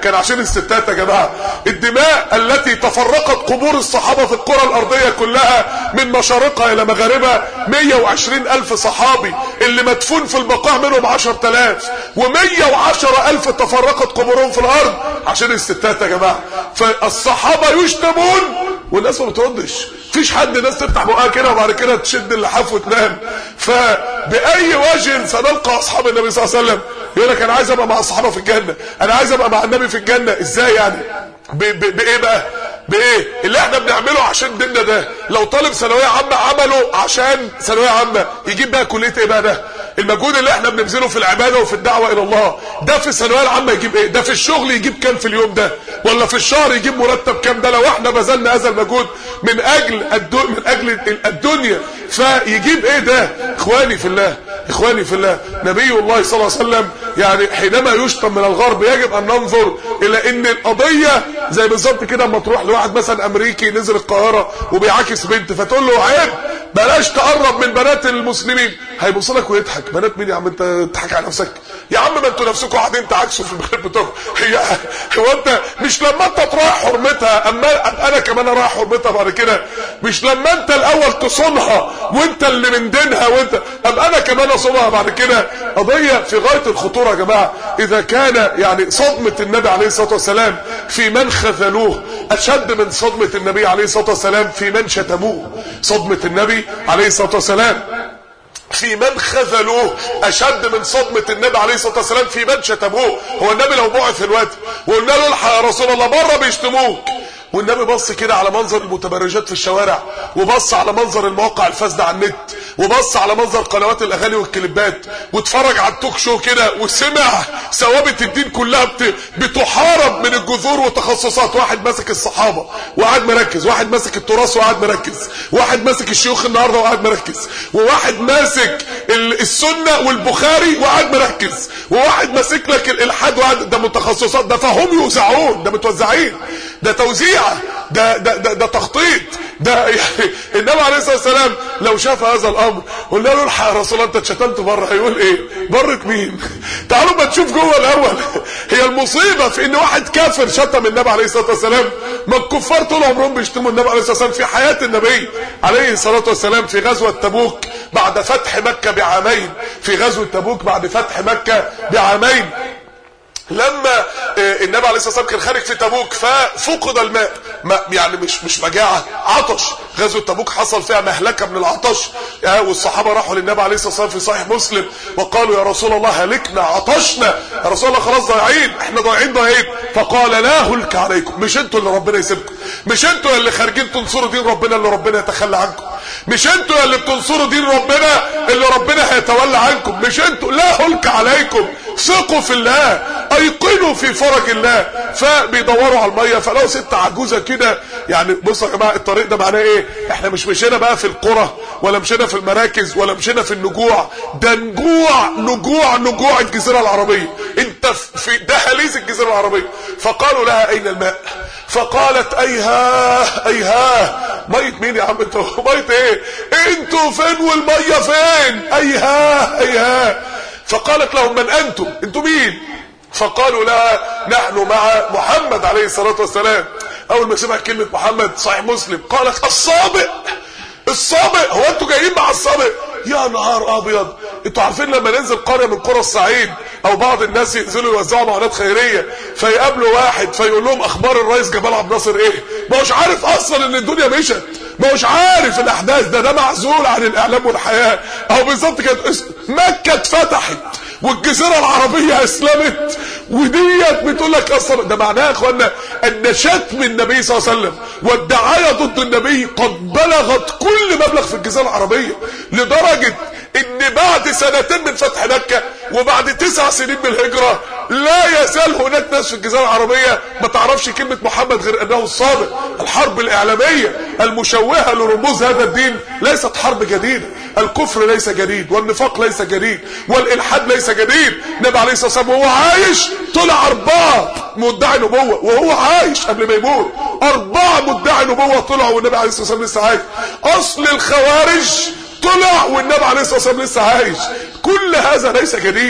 كان عشان الستات يا جماعه. الدماء التي تفرقت قبور الصحابه في الكره الارضيه كلها من مشارقها الى مغاربها 120,000 صحابي اللي مدفون في البقاع منهم 10,000 و110,000 تفرقت قبورهم في الارض عشان الستات يا جماعه. فالصحابه يشتمون والناس ما بتردش، مفيش حد ناس تفتح بقها كده وبعد كده تشد اللحاف وتنام. فبأي وجه سنلقى اصحاب النبي صلى الله عليه وسلم؟ يقول لك انا عايز ابقى مع الصحابه في الجنه، انا عايز ابقى مع النبي في الجنه. ازاي يعني؟ بايه بقى؟ بايه اللي احنا بنعمله عشان ديننا ده؟ لو طالب ثانويه عامه عمله عشان ثانويه عامه، يجيب بقى كليه ايه بقى ده؟ المجهود اللي احنا بنبذله في العباده وفي الدعوه الى الله ده في الثانويه العامه يجيب ايه؟ ده في الشغل يجيب كام في اليوم ده؟ ولا في الشهر يجيب مرتب كام ده؟ لو احنا بذلنا هذا المجهود من اجل الدنيا فيجيب ايه ده؟ اخواني في الله، اخواني في الله، نبي الله صلى الله عليه وسلم يعني حينما يشتم من الغرب يجب ان ننظر الى ان القضيه زي بالظبط كده اما تروح لواحد مثلا امريكي نزل القاهره وبيعاكس بنت فتقول له عيب بلاش تقرب من بنات المسلمين، هيبص لك ويضحك. بنات مين يا عم؟ انت تضحك على نفسك يا عم، ما انتوا نفسكم قاعدين تعاكسوا في البنات بتوعكم. هو انت مش لما انت تراعي حرمتها اما انا كمان اراعي حرمتها بعد كده؟ مش لما انت الاول تصونها وانت اللي من دينها وانت ابقى انا كمان اصونها بعد كده؟ قضيه في غايه الخطوره يا جماعه. اذا كان يعني صدمه النبي عليه الصلاه والسلام في من خذلوه اشد من صدمه النبي عليه الصلاه والسلام في من شتموه. صدمه النبي عليه الصلاه والسلام في من خذلوه اشد من صدمه النبي عليه الصلاه والسلام في من شتموه. هو النبي لو بعث دلوقتي وقلنا له الحق يا رسول الله بره بيشتموك، والنبي بص كده على منظر المتبرجات في الشوارع، وبص على منظر المواقع الفاسده على النت، وبص على منظر قنوات الاغاني والكليبات، واتفرج على التوك شو كده، وسمع ثوابت الدين كلها بتحارب من الجذور وتخصصات. واحد ماسك الصحابه وقاعد مركز، واحد ماسك التراث وقاعد مركز، واحد ماسك الشيوخ النهارده وقاعد مركز، وواحد ماسك السنه والبخاري وقاعد مركز، وواحد ماسك لك الالحاد وقاعد. ده متخصصات، ده فهم يوزعون، ده متوزعين، ده توزيع، ده تخطيط، ده يعني النبي عليه الصلاه والسلام لو شاف هذا الامر قلنا له الحق يا رسول الله انت اتشتمت بره، هيقول ايه؟ برك مين؟ تعالوا ما تشوف جوه الاول. هي المصيبه في ان واحد كافر شتم النبي عليه الصلاه والسلام. ما الكفار طول عمرهم بيشتموا النبي عليه الصلاه والسلام. في حياه النبي عليه الصلاه والسلام في غزوه تبوك بعد فتح مكه بعامين، في غزوه تبوك بعد فتح مكه بعامين، لما النبي عليه الصلاه والسلام كان خارج في تبوك ففقد الماء، يعني مش مجاعه، عطش. غزوه تبوك حصل فيها مهلكه من العطش، والصحابه راحوا للنبي عليه الصلاه والسلام في صحيح مسلم وقالوا يا رسول الله هلكنا عطشنا، يا رسول الله خلاص ضايعين، احنا ضايعين. فقال لا هلك عليكم، مش انتوا اللي ربنا يسيبكم، مش انتوا اللي خارجين تنصروا دين ربنا اللي ربنا يتخلى عنكم، مش انتوا اللي بتنصروا دين ربنا اللي ربنا هيتولى عنكم، مش انتوا، لا هلك عليكم، ثقوا في الله، ايقنوا في فرج الله. فبيدوروا على الميه، فلو ست عجوزه كده. يعني بصوا يا جماعه الطريق ده معناه ايه؟ احنا مش مشينا بقى في القرى ولا مشينا في المراكز ولا مشينا في النجوع، ده نجوع الجزيره العربيه، انت في دهاليز الجزيره العربيه. فقالوا لها اين الماء؟ فقالت ايها ميه مين يا عم انتوا؟ ميه ايه؟ انتوا فين والميه فين؟ ايها. فقالت لهم من انتم مين؟ فقالوا لها نحن مع محمد عليه الصلاة والسلام. اول ما سمع كلمة محمد صحيح مسلم قالت الصابئ، هو انتوا جايين مع الصابئ؟ يا نهار ابيض. انتوا عارفين لما ننزل قرية من قرى الصعيد او بعض الناس ينزلوا يوزعوا معونات خيرية فيقابلوا واحد فيقول لهم اخبار الرئيس جمال عبد الناصر ايه؟ ما هوش عارف اصلا ان الدنيا مشت، ما هوش عارف الاحداث، ده معزول عن الاعلام والحياة. اهو بالظبط كده مكة اتفتحت والجزيرة العربية اسلمت وديت بتقول لك اصلا. ده معناه يا اخوانا ان شتم النبي صلى الله عليه وسلم والدعاية ضد النبي قد بلغت كل مبلغ في الجزيرة العربية، لدرجة ان بعد سنتين من فتح مكة وبعد 9 سنين من الهجرة لا يزال هناك ناس في الجزيرة العربية ما تعرفش كلمة محمد غير انه الصادق. الحرب الاعلامية المشوهة لرموز هذا الدين ليست حرب جديدة، الكفر ليس جديد، والنفاق ليس جديد، والالحاد ليس جديد. النبي عليه الصلاة والسلام وهو عايش طلع 4 مدعي نبوة، وهو عايش قبل ما يموت 4 مدعي نبوة طلعوا والنبي عليه الصلاة والسلام لسه عايش. اصل الخوارج طلع والنبي عليه الصلاة والسلام لسه عايش. كل هذا ليس جديد،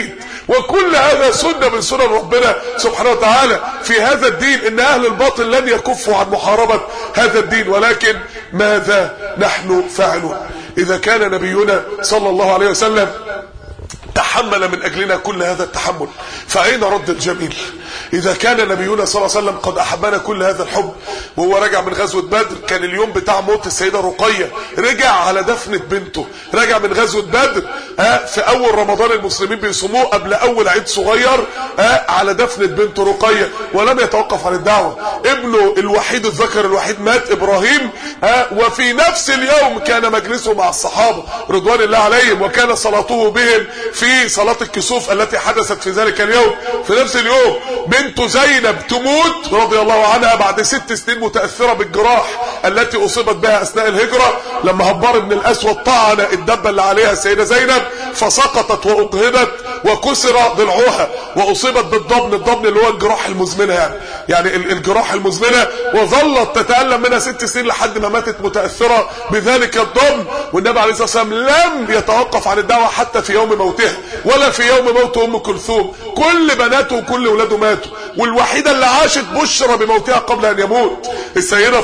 وكل هذا سنة من سنن ربنا سبحانه وتعالى في هذا الدين، ان اهل الباطل لن يكفوا عن محاربة هذا الدين. ولكن ماذا نحن فاعلون؟ اذا كان نبينا صلى الله عليه وسلم تحمل من اجلنا كل هذا التحمل، فاين رد الجميل؟ اذا كان نبينا صلى الله عليه وسلم قد احبنا كل هذا الحب وهو راجع من غزوة بدر، كان اليوم بتاع موت السيدة رقية، رجع على دفنة بنته، راجع من غزوة بدر في اول رمضان المسلمين بيصوموه قبل اول عيد صغير على دفنة بنته رقية، ولم يتوقف عن الدعوة. ابنه الوحيد الذكر الوحيد مات ابراهيم، وفي نفس اليوم كان مجلسه مع الصحابة رضوان الله عليهم، وكان صلاته بهم في صلاة الكسوف التي حدثت في ذلك اليوم. في نفس اليوم بنته زينب تموت رضي الله عنها بعد 6 سنين متأثرة بالجراح التي اصيبت بها اثناء الهجرة، لما هبار بن الاسود طعن الدبة اللي عليها السيدة زينب فسقطت واجهدت وكسر ضلعها واصيبت بالضبن، الضبن اللي هو الجراح المزمنة يعني الجراح المزمنة، وظلت تتألم منها 6 سنين لحد ما ماتت متأثرة بذلك الضبن. والنبي عليه الصلاة والسلام لم يتوقف عن الدعوة حتى في يوم موتها ولا في يوم موت ام كلثوم، كل بناته وكل ولاده ماتوا، والوحيدة اللي عاشت بشرى بموتها قبل ان يموت السيدة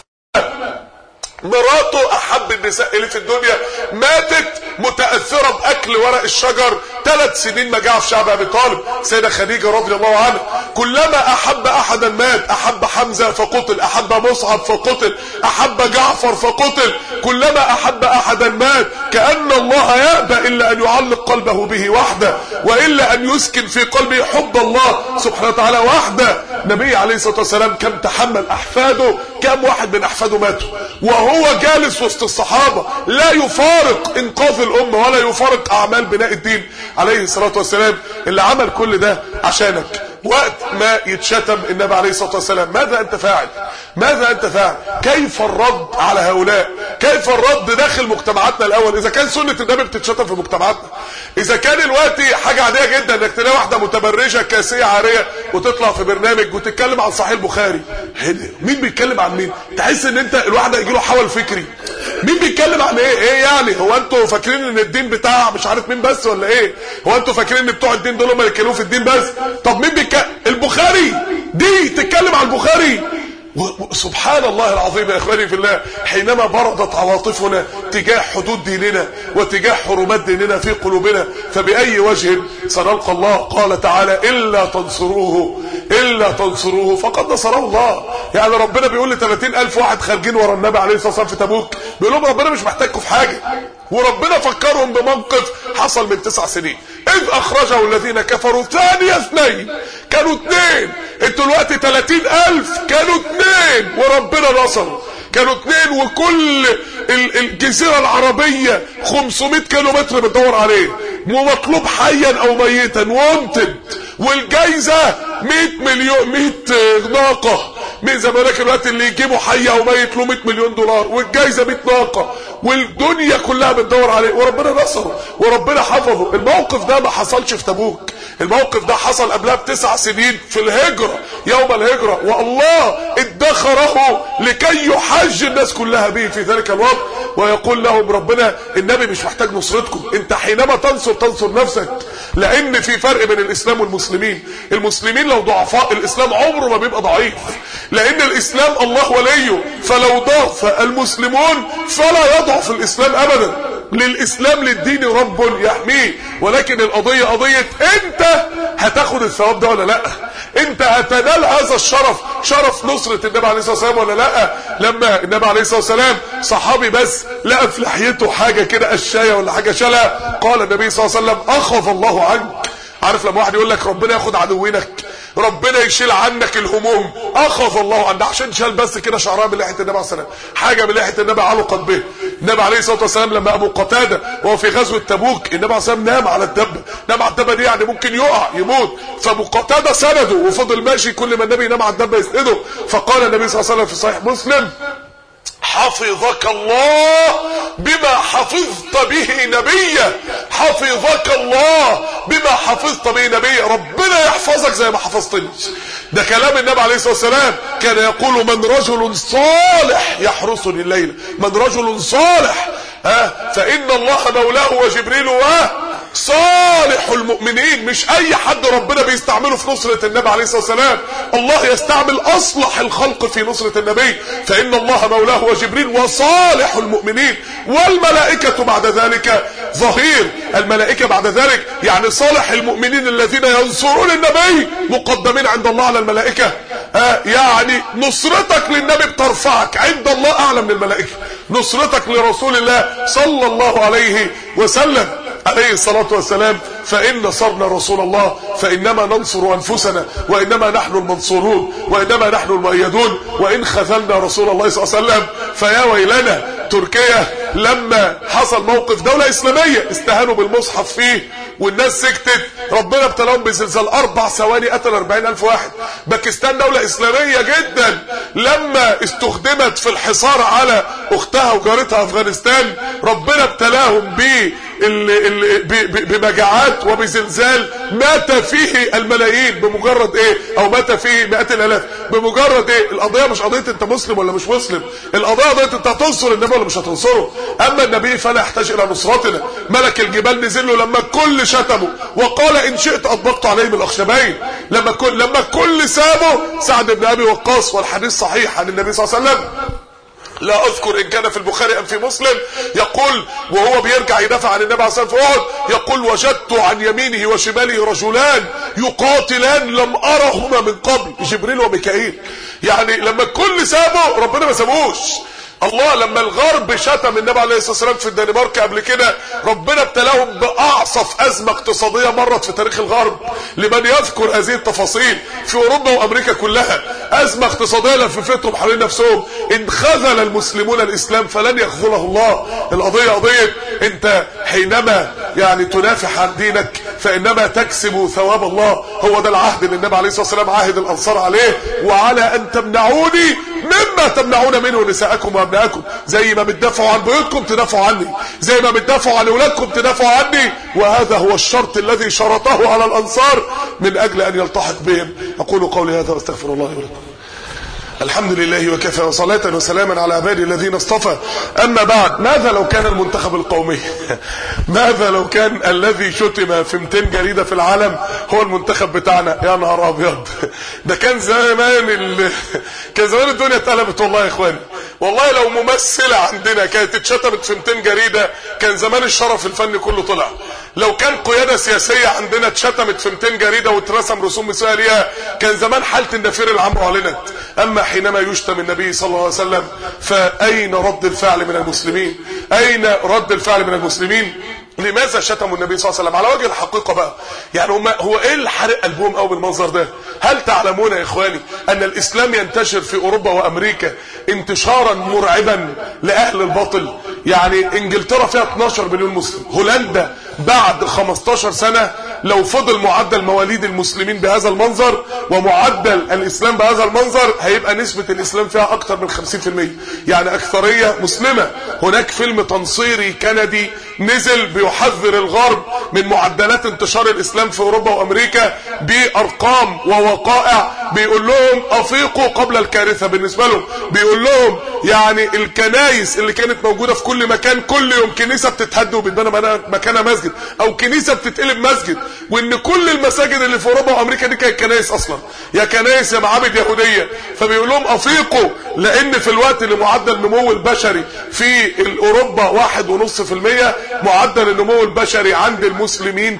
مراته احب النساء اللي في الدنيا، ماتت متأثرة باكل ورق الشجر 3 سنين مجاعة في شعب ابي طالب. سيدة خديجة رضي الله عنها كلما احب احدا مات، احب حمزة فقتل، احب مصعب فقتل، احب جعفر فقتل، كلما احب احدا مات. كأن الله يأبى الا ان يعلق قلبه به وحده، والا ان يسكن في قلبه حب الله سبحانه وتعالى وحده. النبي عليه الصلاة والسلام كم تحمل احفاده، كم واحد من احفاده ماتوا وهو جالس وسط الصحابة، لا يفارق انقاذ الامة ولا يفارق اعمال بناء الدين عليه الصلاة والسلام، اللي عمل كل ده عشانك. وقت ما يتشتم النبي عليه الصلاة والسلام ماذا انت فاعل؟ ماذا انت فاعل؟ كيف الرد على هؤلاء؟ كيف الرد داخل مجتمعاتنا الاول؟ اذا كان سنة النبي بتتشتم في مجتمعاتنا، اذا كان الوقت حاجة عادية جدا انك تلاقي واحدة متبرجة كاسية عارية وتطلع في برنامج وتتكلم عن صحيح البخاري، مين بيتكلم عن مين؟ تحس ان انت الواحد هيجيله حول فكري، مين بيتكلم عن ايه يعني؟ هو انتوا فاكرين ان الدين بتاع مش عارف مين بس ولا ايه؟ هو انتوا فاكرين ان بتوع الدين دول هم اللي يتكلموا في الدين بس؟ طب مين البخاري دي تتكلم عن البخاري؟ سبحان الله العظيم يا اخواني في الله، حينما بردت عواطفنا تجاه حدود ديننا وتجاه حرمات ديننا في قلوبنا، فبأي وجه سنلقى الله؟ قال تعالى إلا تنصروه فقد نصره الله. يعني ربنا بيقول ل 30,000 واحد خارجين ورا النبي عليه الصلاة والسلام في تبوك، بيقول لهم ربنا مش محتاجكم في حاجة، وربنا فكرهم بموقف حصل من 9 سنين، إذ أخرجه الذين كفروا ثاني اثنين، كانوا 2، انتوا الوقت 30,000 كانوا 2 وربنا نصروا، كانوا 2 وكل الجزيرة العربية 500 كيلومتر بتدور عليه ومطلوب حيا او ميتا وانتد، والجايزة 100 مليون 100 ناقة من زمانك الوقت اللي يجيبوا حي او ميت له 100 مليون دولار، والجايزة 100 ناقة، والدنيا كلها بتدور عليه وربنا نصره وربنا حفظه. الموقف ده ما حصلش في تبوك، الموقف ده حصل قبلها ب9 سنين في الهجرة، يوم الهجرة، والله ادخره لكي يحج الناس كلها به في ذلك الوقت، ويقول لهم ربنا النبي مش محتاج نصرتكم، انت حينما تنصر نفسك، لان في فرق بين الاسلام والمسلمين. المسلمين لو ضعفاء الاسلام عمره ما بيبقى ضعيف، لان الاسلام الله وليه، فلو ضعف المسلمون فلا يضعف الاسلام ابدا. للاسلام للدين رب يحميه، ولكن القضية قضية انت هتاخد الثواب ده ولا لا؟ انت هتنال هذا الشرف، شرف نصرة النبي عليه الصلاة والسلام ولا لا؟ لما النبي عليه الصلاة والسلام صحابي بس لقى في لحيته حاجة كده قشاية ولا حاجة شالها، قال النبي صلى الله عليه وسلم اخذ الله عنك. عارف لما واحد يقول لك ربنا ياخد عدوينك، ربنا يشيل عنك الهموم، اخذ الله عنك، عشان شال بس كده شعرها من لحية النبي عليه الصلاة والسلام، حاجة من لحية النبي علقت به. النبي عليه الصلاة والسلام لما ابو قتادة وهو في غزوة تبوك، النبي عليه الصلاة والسلام نام على الدبة، نام على الدبة دي يعني ممكن يقع يموت، فابو قتادة سنده وفضل ماشي، كل ما النبي ينام على الدبة يسنده، فقال النبي صلى الله عليه وسلم في صحيح مسلم حفظك الله بما حفظت به نبيه، حفظك الله بما حفظت به نبيه، ربنا يحفظك زي ما حفظتني. ده كلام النبي عليه الصلاة والسلام، كان يقول من رجل صالح يحرسني الليل، من رجل صالح فإن الله مولاه وجبريل صالح المؤمنين، مش اي حد ربنا بيستعمله في نصرة النبي عليه الصلاة والسلام. الله يستعمل اصلح الخلق في نصرة النبي، فان الله مولاه وجبريل وصالح المؤمنين والملائكة بعد ذلك ظهير. الملائكة بعد ذلك يعني صالح المؤمنين الذين ينصرون النبي مقدمين عند الله على الملائكة. يعني نصرتك للنبي بترفعك عند الله اعلى من الملائكة. نصرتك لرسول الله صلى الله عليه وسلم عليه الصلاة والسلام، فإن نصرنا رسول الله فإنما ننصر أنفسنا وإنما نحن المنصورون وإنما نحن المؤيدون، وإن خذلنا رسول الله صلى الله عليه وسلم فيا ويلنا. تركيا لما حصل موقف دولة إسلامية استهانوا بالمصحف فيه والناس سكتت، ربنا ابتلاهم بزلزال 4 ثواني قتل 40,000 واحد. باكستان دولة إسلامية جدا لما استخدمت في الحصار على أختها وجارتها أفغانستان، ربنا ابتلاهم بمجاعات وبزلزال مات فيه الملايين بمجرد ايه، او مات فيه مئات الالاف بمجرد ايه. القضية مش قضية انت مسلم ولا مش مسلم، القضية قضية انت هتنصر النبي ولا مش هتنصره. اما النبي فلا يحتاج الى نصرتنا. ملك الجبال نزل له لما الكل شتمه وقال ان شئت اطبقت عليهم الاخشبين. لما الكل سابه سعد بن ابي وقاص، والحديث صحيح عن النبي صلى الله عليه وسلم، لا اذكر ان كان في البخاري ام في مسلم، يقول وهو بيرجع يدافع عن النبي عليه الصلاه والسلام في احد، يقول وجدت عن يمينه وشماله رجلان يقاتلان لم ارهما من قبل، جبريل وميكائيل. يعني لما الكل سابه ربنا ما سابوش. الله لما الغرب شتم النبي عليه الصلاه والسلام في الدنمارك قبل كده، ربنا ابتلاهم باعصف ازمه اقتصاديه مرت في تاريخ الغرب لمن يذكر هذه التفاصيل. في اوروبا وامريكا كلها ازمه اقتصاديه لففتهم حوالين نفسهم. ان خذل المسلمون الاسلام فلن يخذله الله. القضيه قضيه انت حينما يعني تنافح عن دينك فانما تكسب ثواب الله. هو ده العهد اللي النبي عليه الصلاه والسلام عاهد الانصار عليه، وعلى ان تمنعوني مما تمنعون منه نساءكم وابنائكم. زي ما بتدافعوا عن بيوتكم تدافعوا عني، زي ما بتدافعوا عن اولادكم تدافعوا عني. وهذا هو الشرط الذي شرطه على الانصار من اجل ان يلتحق بهم. اقول قولي هذا واستغفر الله لي ولكم. الحمد لله وكفى، وصلاة وسلاما على عبادي الذين اصطفى. اما بعد، ماذا لو كان المنتخب القومي ماذا لو كان الذي شتم في 200 جريدة في العالم هو المنتخب بتاعنا؟ يا نهار ابيض، ده كان زمان كان زمان الدنيا اتقلبت. والله يا اخواني، والله لو ممثلة عندنا كانت اتشتمت في 200 جريدة كان زمان الشرف الفني كله طلع. لو كان قيادة سياسية عندنا اتشتمت في 200 جريدة واترسم رسوم مسيئة ليها كان زمان حالة النفير العام اعلنت. اما حينما يشتم النبي صلى الله عليه وسلم فاين رد الفعل من المسلمين؟ اين رد الفعل من المسلمين؟ لماذا شتموا النبي صلى الله عليه وسلم؟ على وجه الحقيقة بقى يعني هو ايه اللي حرق قلبهم قوي بالمنظر ده؟ هل تعلمون يا اخواني ان الاسلام ينتشر في اوروبا وامريكا انتشارا مرعبا لاهل الباطل؟ يعني انجلترا فيها 12 مليون مسلم، هولندا بعد 15 سنة لو فضل معدل مواليد المسلمين بهذا المنظر ومعدل الاسلام بهذا المنظر هيبقى نسبة الاسلام فيها اكتر من 50%، يعني اكثرية مسلمة. هناك فيلم تنصيري كندي نزل بيحذر الغرب من معدلات انتشار الاسلام في اوروبا وامريكا بارقام ووقائع، بيقول لهم افيقوا قبل الكارثة. بالنسبة لهم بيقول لهم يعني الكنايس اللي كانت موجودة في كل مكان كل يوم كنيسة بتتهد وبتبنى مكانها مسجد او كنيسة بتتقلب مسجد، وان كل المساجد اللي في اوروبا وامريكا دي كانت كنايس اصلا، يا كنايس يا معابد يهودية. فبيقول لهم افيقوا، لان في الوقت اللي معدل النمو البشري في اوروبا 1.5%، معدل النمو البشري عند المسلمين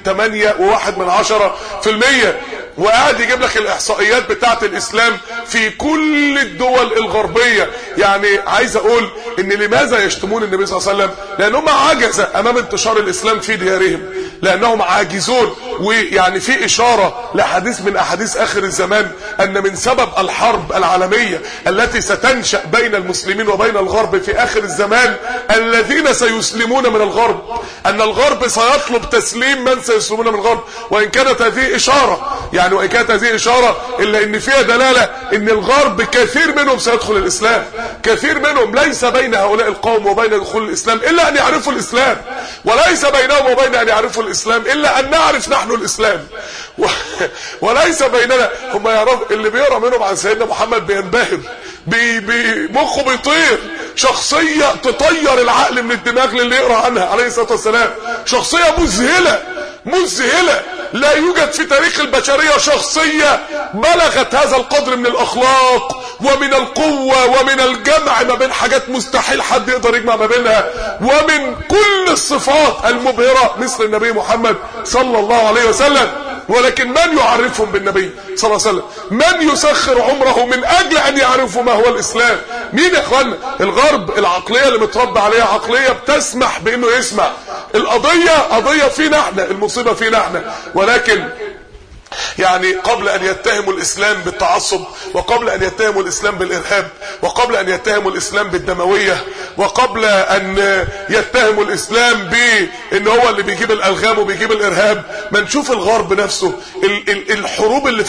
8.1%. وقاعد يجيب لك الاحصائيات بتاعت الاسلام في كل الدول الغربية. يعني عايز اقول ان لماذا يشتمون النبي صلى الله عليه وسلم؟ لانهم عجزة امام انتشار الاسلام في ديارهم، لانهم عاجزون. ويعني في اشارة لحديث من احاديث اخر الزمان ان من سبب الحرب العالمية التي ستنشأ بين المسلمين وبين الغرب في اخر الزمان الذين سيسلمون من الغرب، ان الغرب سيطلب تسليم من سيسلمون من الغرب. وان كانت هذه اشارة، يعني وان كانت هذه اشارة الا ان فيها دلالة ان الغرب كثير منهم سيدخل الاسلام، كثير منهم ليس بين هؤلاء القوم وبين دخول الاسلام الا ان يعرفوا الاسلام، وليس بينهم وبين ان يعرفوا الاسلام الا ان نعرف نحن الاسلام وليس بيننا. هم يعرفوا، اللي بيقرأ منهم عن سيدنا محمد بينبهر، مخه بيطير، شخصية تطير العقل من الدماغ للي يقرأ عنها عليه الصلاة والسلام، شخصية مذهلة مذهلة. لا يوجد في تاريخ البشرية شخصية بلغت هذا القدر من الاخلاق ومن القوة ومن الجمع ما بين حاجات مستحيل حد يقدر يجمع ما بينها، ومن كل الصفات المبهرة مثل النبي محمد صلى الله عليه وسلم. ولكن من يعرفهم بالنبي صلى الله عليه وسلم؟ من يسخر عمره من اجل ان يعرفوا ما هو الاسلام؟ مين يا اخوانا؟ الغرب. العقلية اللي متربى عليها عقلية بتسمح بانه يسمع. قضية فينا احنا، المصيبة فينا احنا. ولكن يعني قبل ان يتهموا الاسلام بالتعصب، وقبل ان يتهموا الاسلام بالارهاب، وقبل ان يتهموا الاسلام بالدموية، وقبل ان يتهموا الاسلام بان هو اللي بيجيب الالغام وبيجيب الارهاب، ما نشوف الغرب نفسه. الحروب اللي في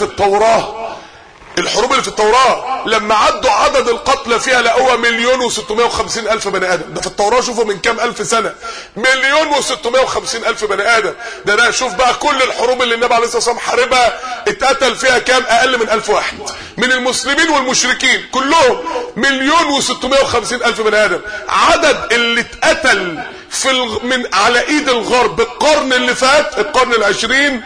التوراة لما عدوا عدد القتلى فيها لقوا 1,650,000 بني ادم. ده في التوراة شوفوا من كام الف سنة، 1,650,000 بني ادم. ده شوف بقى كل الحروب اللي النبي عليه الصلاة والسلام حاربها اتقتل فيها كام؟ اقل من 1000 واحد من المسلمين والمشركين كلهم. 1,650,000 بني ادم. عدد اللي اتقتل من على ايد الغرب القرن اللي فات، القرن العشرين،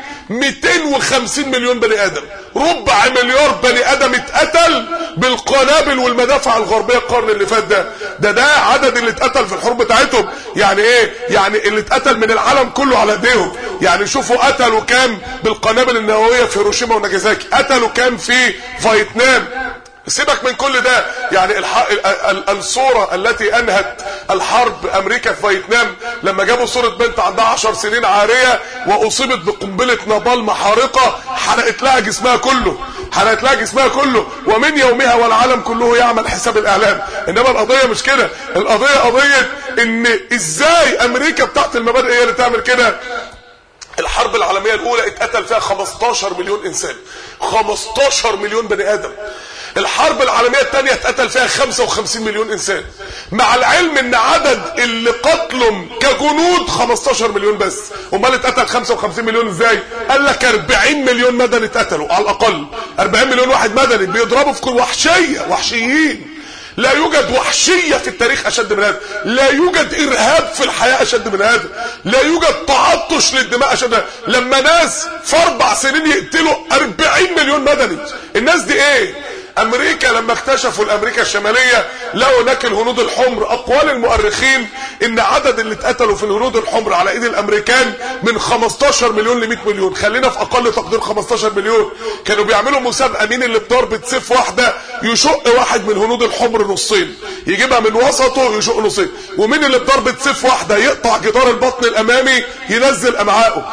250 مليون بني ادم. 250 مليون بني ادم اتقتل بالقنابل والمدافع الغربية القرن اللي فات. ده عدد اللي اتقتل في الحروب بتاعتهم. يعني ايه؟ يعني اللي اتقتل من العالم كله على ايديهم. يعني شوفوا قتلوا كام بالقنابل النووية في هيروشيما وناجازاكي، قتلوا كام في فيتنام. سيبك من كل ده. يعني الصورة التي انهت الحرب امريكا في فيتنام لما جابوا صورة بنت عندها 10 سنين عارية واصيبت بقنبلة نابالم حارقة حرقت لها جسمها كله، ومن يومها والعالم كله يعمل حساب الاعلام. انما القضية مش كده. القضية قضية ان ازاي امريكا بتاعت المبادئ هي اللي تعمل كده. الحرب العالمية الاولى اتقتل فيها 15 مليون انسان، 15 مليون بني ادم. الحرب العالمية الثانية اتقتل فيها 55 مليون انسان، مع العلم ان عدد اللي قتلهم كجنود 15 مليون بس. امال اتقتل 55 مليون ازاي؟ قال لك 40 مليون مدني اتقتلوا على الاقل. 40 مليون واحد مدني بيضربوا في كل وحشيين. لا يوجد وحشية في التاريخ اشد من هذا، لا يوجد ارهاب في الحياة اشد من هذا، لا يوجد تعطش للدماء اشد من هذا. لما ناس في 4 سنين يقتلوا 40 مليون مدني، الناس دي ايه؟ امريكا لما اكتشفوا الامريكا الشمالية لقوا هناك الهنود الحمر. اقوال المؤرخين ان عدد اللي اتقتلوا في الهنود الحمر على ايد الامريكان من 15 مليون ل 100 مليون. خلينا في اقل تقدير 15 مليون. كانوا بيعملوا مسابقة مين اللي بضربة سيف واحدة يشق واحد من الهنود الحمر نصين، يجيبها من وسطه يشق نصين، ومين اللي بضربة سيف واحدة يقطع جدار البطن الامامي ينزل امعائه.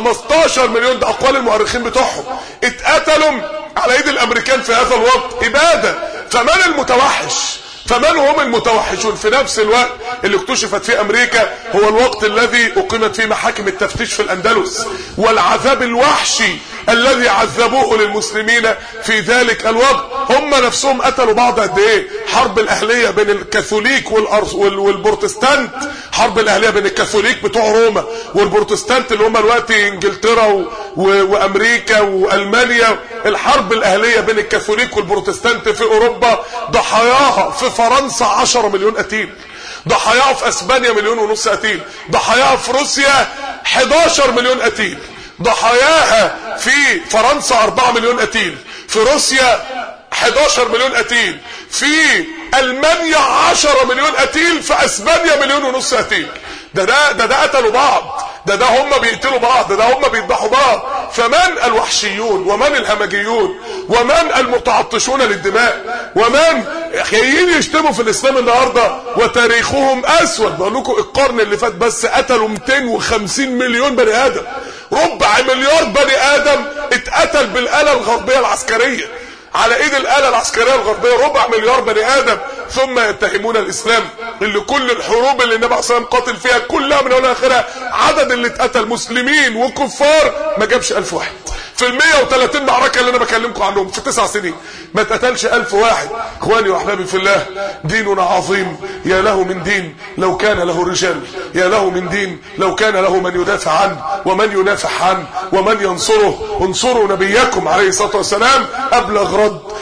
15 مليون ده اقوال المؤرخين بتوعهم اتقتلوا على ايد الامريكان في هذا الوقت. ابادة. فمن المتوحش؟ فمن هم المتوحشون؟ في نفس الوقت اللي اكتشفت فيه امريكا هو الوقت الذي اقيمت فيه محاكم التفتيش في الاندلس، والعذاب الوحشي الذي عذبوه للمسلمين في ذلك الوقت. هم نفسهم قتلوا بعض قد ايه؟ حرب الاهلية بين الكاثوليك والبروتستانت، حرب الاهلية بين الكاثوليك بتوع روما والبروتستانت اللي هم الوقت انجلترا وامريكا والمانيا. الحرب الاهلية بين الكاثوليك والبروتستانت في اوروبا ضحاياها في فرنسا 10 مليون قتيل، ضحاياها في اسبانيا 1.5 مليون قتيل، ضحاياها في روسيا 11 مليون قتيل، ضحاياها في فرنسا 4 مليون قتيل، في روسيا 11 مليون قتيل، في المانيا 10 مليون قتيل، في اسبانيا 1.5 مليون قتيل. ده قتلوا بعض، ده هم بيقتلوا بعض، ده هم بيذبحوا بعض. فمن الوحشيون ومن الهمجيون ومن المتعطشون للدماء ومن جايين يشتموا في الاسلام النهارده وتاريخهم اسود؟ بقول لكم القرن اللي فات بس قتلوا 250 مليون بني ادم. 250 مليون بني ادم اتقتل بالآلة الغربية العسكرية، على ايد الآلة العسكرية الغربية 250 مليون بني ادم. ثم يتهمون الاسلام اللي كل الحروب اللي النبي صلى الله عليه وسلم قاتل فيها كلها من اولها لاخرها عدد اللي اتقتل مسلمين وكفار ما جابش 1000 واحد. في 130 معركة اللي انا بكلمكم عنهم في 9 سنين ما اتقتلش 1000 واحد. اخواني واحبابي في الله، ديننا عظيم، يا له من دين لو كان له رجال، يا له من دين لو كان له من يدافع عنه ومن ينافح عنه ومن ينصره. انصروا نبيكم عليه الصلاة والسلام. ابلغ رد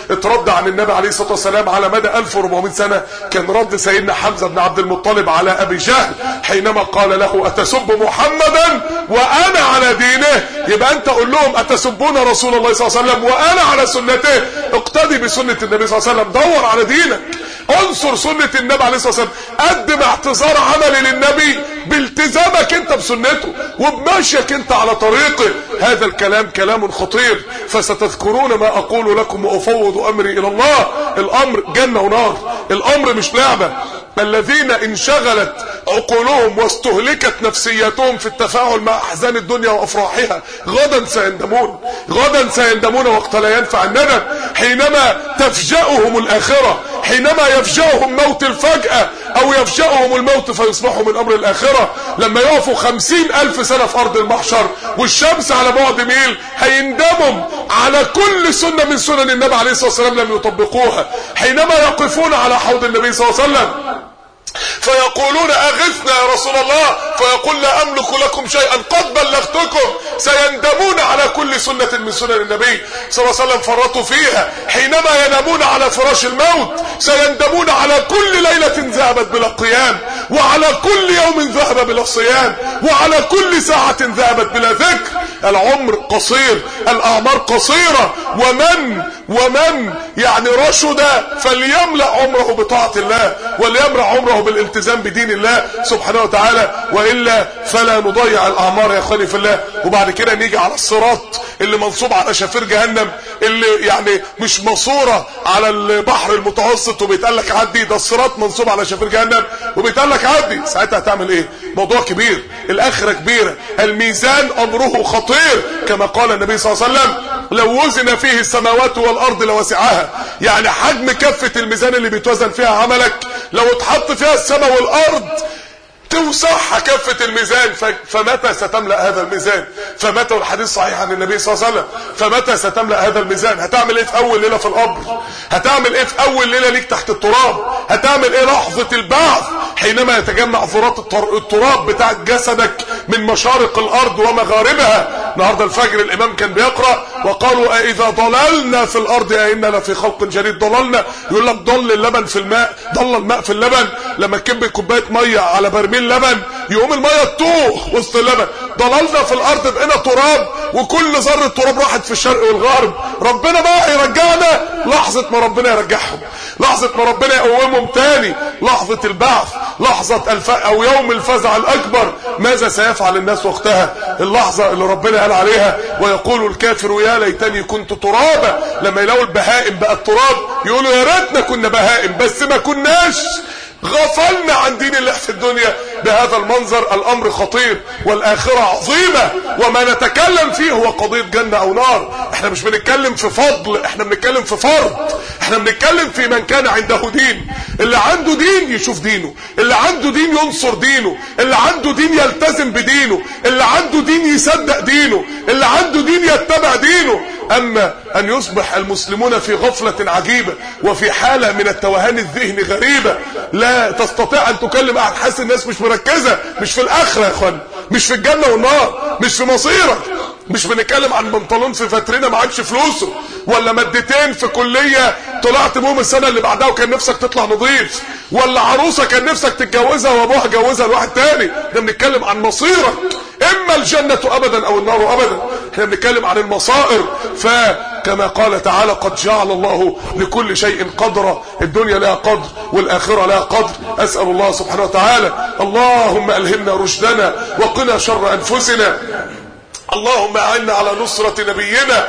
اترد عن النبي عليه الصلاة والسلام على مدى 1400 سنة كان رد سيدنا حمزة بن عبد المطلب على ابي جهل حينما قال له اتسب محمدا وانا على دينه. يبقى انت قول لهم اتسبون رسول الله صلى الله عليه وسلم وانا على سنته. اقتدي بسنة النبي صلى الله عليه وسلم، دور على دينك، انصر سنة النبي عليه الصلاة والسلام، قدم اعتذار عملي للنبي بالتزامك انت بسنته وبمشيك انت على طريقه. هذا الكلام كلام خطير، فستذكرون ما اقول لكم وافوض امري الى الله. الامر جنة ونار، الامر مش لعبة. الذين انشغلت عقولهم واستهلكت نفسياتهم في التفاعل مع احزان الدنيا وافراحها غدا سيندمون، غدا سيندمون وقت لا ينفع الندم، حينما تفجأهم الاخرة، حينما يفجأهم موت الفجأة او يفجأهم الموت فيصبحوا من امر الاخرة. لما يقفوا 50,000 سنة في ارض المحشر والشمس على بعد ميل هيندموا على كل سنة من سنن النبي عليه الصلاة والسلام لم يطبقوها. حينما يقفون على حوض النبي صلى الله عليه وسلم فيقولون اغثنا يا رسول الله، فيقول لا املك لكم شيئا قد بلغتكم. سيندمون على كل سنة من سنن النبي صلى الله عليه وسلم فرطوا فيها. حينما ينامون على فراش الموت سيندمون على كل ليلة ذهبت بلا قيام، وعلى كل يوم ذهب بلا صيام، وعلى كل ساعة ذهبت بلا ذكر. العمر قصير، الاعمار قصيرة، ومن يعني رشد فليملأ عمره بطاعة الله وليملأ عمره بالالتزام بدين الله سبحانه وتعالى، وإلا فلا نضيع الأعمار يا اخواني في الله. وبعد كده نيجي على الصراط اللي منصوب على شفير جهنم، اللي يعني مش مصورة على البحر المتوسط وبيتقال لك عدي، ده الصراط منصوب على شفير جهنم وبيتقال لك عدي. ساعتها هتعمل ايه؟ موضوع كبير، الاخرة كبيرة، الميزان امره خطير، كما قال النبي صلى الله عليه وسلم لو وزن فيه السماوات والارض لوسعها. يعني حجم كفة الميزان اللي بيتوزن فيها عملك لو اتحط فيها السماء والارض توسعها كفة الميزان. فمتى ستملأ هذا الميزان؟ فمتى، والحديث صحيح عن النبي صلى الله عليه وسلم، فمتى ستملأ هذا الميزان؟ هتعمل ايه في اول ليلة في القبر؟ هتعمل ايه في اول ليلة ليك تحت التراب؟ هتعمل ايه لحظة البعث حينما يتجمع ذرات التراب بتاع جسدك من مشارق الارض ومغاربها؟ النهارده الفجر الامام كان بيقرأ وقالوا اذا ضللنا في الارض ائنا لفي خلق جديد. ضللنا يقول لك ضل اللبن في الماء، ضل الماء في اللبن. لما تكب كوبايه ميه على برميل لبن يقوم الميه تطوح وسط اللبن. ضللنا في الارض بقينا تراب، وكل ذره تراب راحت في الشرق والغرب. ربنا بقى يرجعنا لحظه ما ربنا يرجعهم، لحظه ما ربنا يقومهم تاني، لحظه البعث، لحظه او يوم الفزع الاكبر. ماذا سيفعل الناس وقتها؟ اللحظه اللي ربنا قال عليها ويقول الكافر يا ليتني كنت ترابا. لما يلاقوا البهائم بقى التراب يقولوا يا ريتنا كنا بهائم، بس ما كناش، غفلنا عن دين الله في الدنيا. بهذا المنظر الامر خطير والاخرة عظيمة، وما نتكلم فيه هو قضية جنة او نار. احنا مش بنتكلم في فضل، احنا بنتكلم في فرض، احنا بنتكلم في من كان عنده دين. اللي عنده دين يشوف دينه، اللي عنده دين ينصر دينه، اللي عنده دين يلتزم بدينه، اللي عنده دين يصدق دينه، اللي عنده دين يتبع دينه. اما ان يصبح المسلمون في غفلة عجيبة وفي حالة من التوهان الذهني غريبة، لا تستطيع ان تكلم احد، حاسس الناس مش مركزة، مش في الاخرة يا اخوان، مش في الجنة والنار، مش في مصيرك. مش بنتكلم عن بنطلون في فاترينا معكش فلوسه، ولا مادتين في كلية طلعت بهم السنة اللي بعدها وكان نفسك تطلع نظيف، ولا عروسة كان نفسك تتجوزها وابوها جوزها لواحد تاني. ده بنتكلم عن مصيرك، اما الجنة ابدا او النار ابدا. احنا بنتكلم عن المصائر. فكما قال تعالى قد جعل الله لكل شيء قدرا. الدنيا لها قدر والاخرة لها قدر. اسأل الله سبحانه وتعالى اللهم الهمنا رشدنا وقنا شر انفسنا. اللهم اعنا على نصرة نبينا.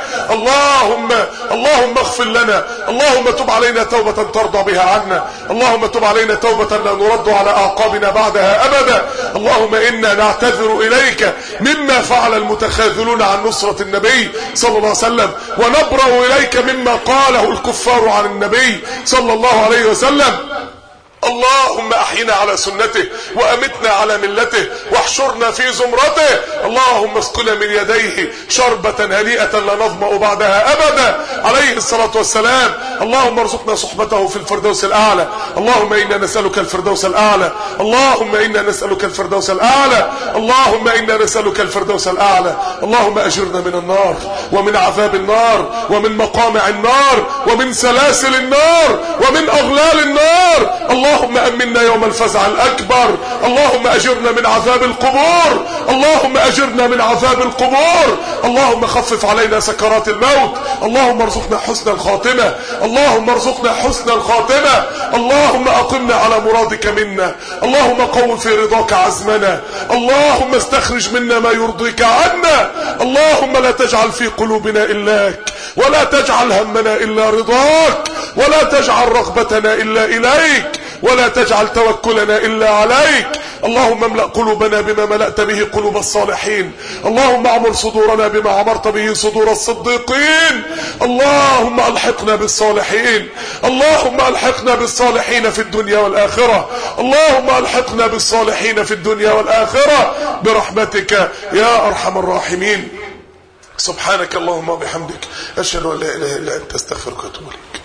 اللهم اغفر لنا. اللهم تب علينا توبة ترضى بها عنا. اللهم تب علينا توبة لا نرد على اعقابنا بعدها ابدا. اللهم انا نعتذر اليك مما فعل المتخاذلون عن نصرة النبي صلى الله عليه وسلم، ونبرأ اليك مما قاله الكفار عن النبي صلى الله عليه وسلم. اللهم احينا على سنته وامتنا على ملته واحشرنا في زمرته. اللهم اسقنا من يديه شربة هنيئة لا نظمأ بعدها ابدا عليه الصلاة والسلام. اللهم ارزقنا صحبته في الفردوس الاعلى. اللهم انا نسألك الفردوس الاعلى. اللهم انا نسألك الفردوس الاعلى. اللهم انا نسألك الفردوس الاعلى. اللهم اجرنا من النار ومن عذاب النار ومن مقامع النار ومن سلاسل النار ومن اغلال النار. اللهم امنا يوم الفزع الاكبر. اللهم اجرنا من عذاب القبور. اللهم اجرنا من عذاب القبور. اللهم خفف علينا سكرات الموت. اللهم ارزقنا حسن الخاتمة. اللهم ارزقنا حسن الخاتمة. اللهم اقمنا على مرادك منا. اللهم قو في رضاك عزمنا. اللهم استخرج منا ما يرضيك عنا. اللهم لا تجعل في قلوبنا إلاك ولا تجعل همنا إلا رضاك ولا تجعل رغبتنا إلا إليك ولا تجعل توكلنا إلا عليك. اللهم املأ قلوبنا بما ملأت به قلوب الصالحين. اللهم اعمر صدورنا بما عمرت به صدور الصديقين. اللهم الحقنا بالصالحين. اللهم الحقنا بالصالحين في الدنيا والآخرة. اللهم الحقنا بالصالحين في الدنيا والآخرة برحمتك يا أرحم الراحمين. سبحانك اللهم وبحمدك أشهد أن لا إله إلا أنت أستغفرك وأتوب إليك.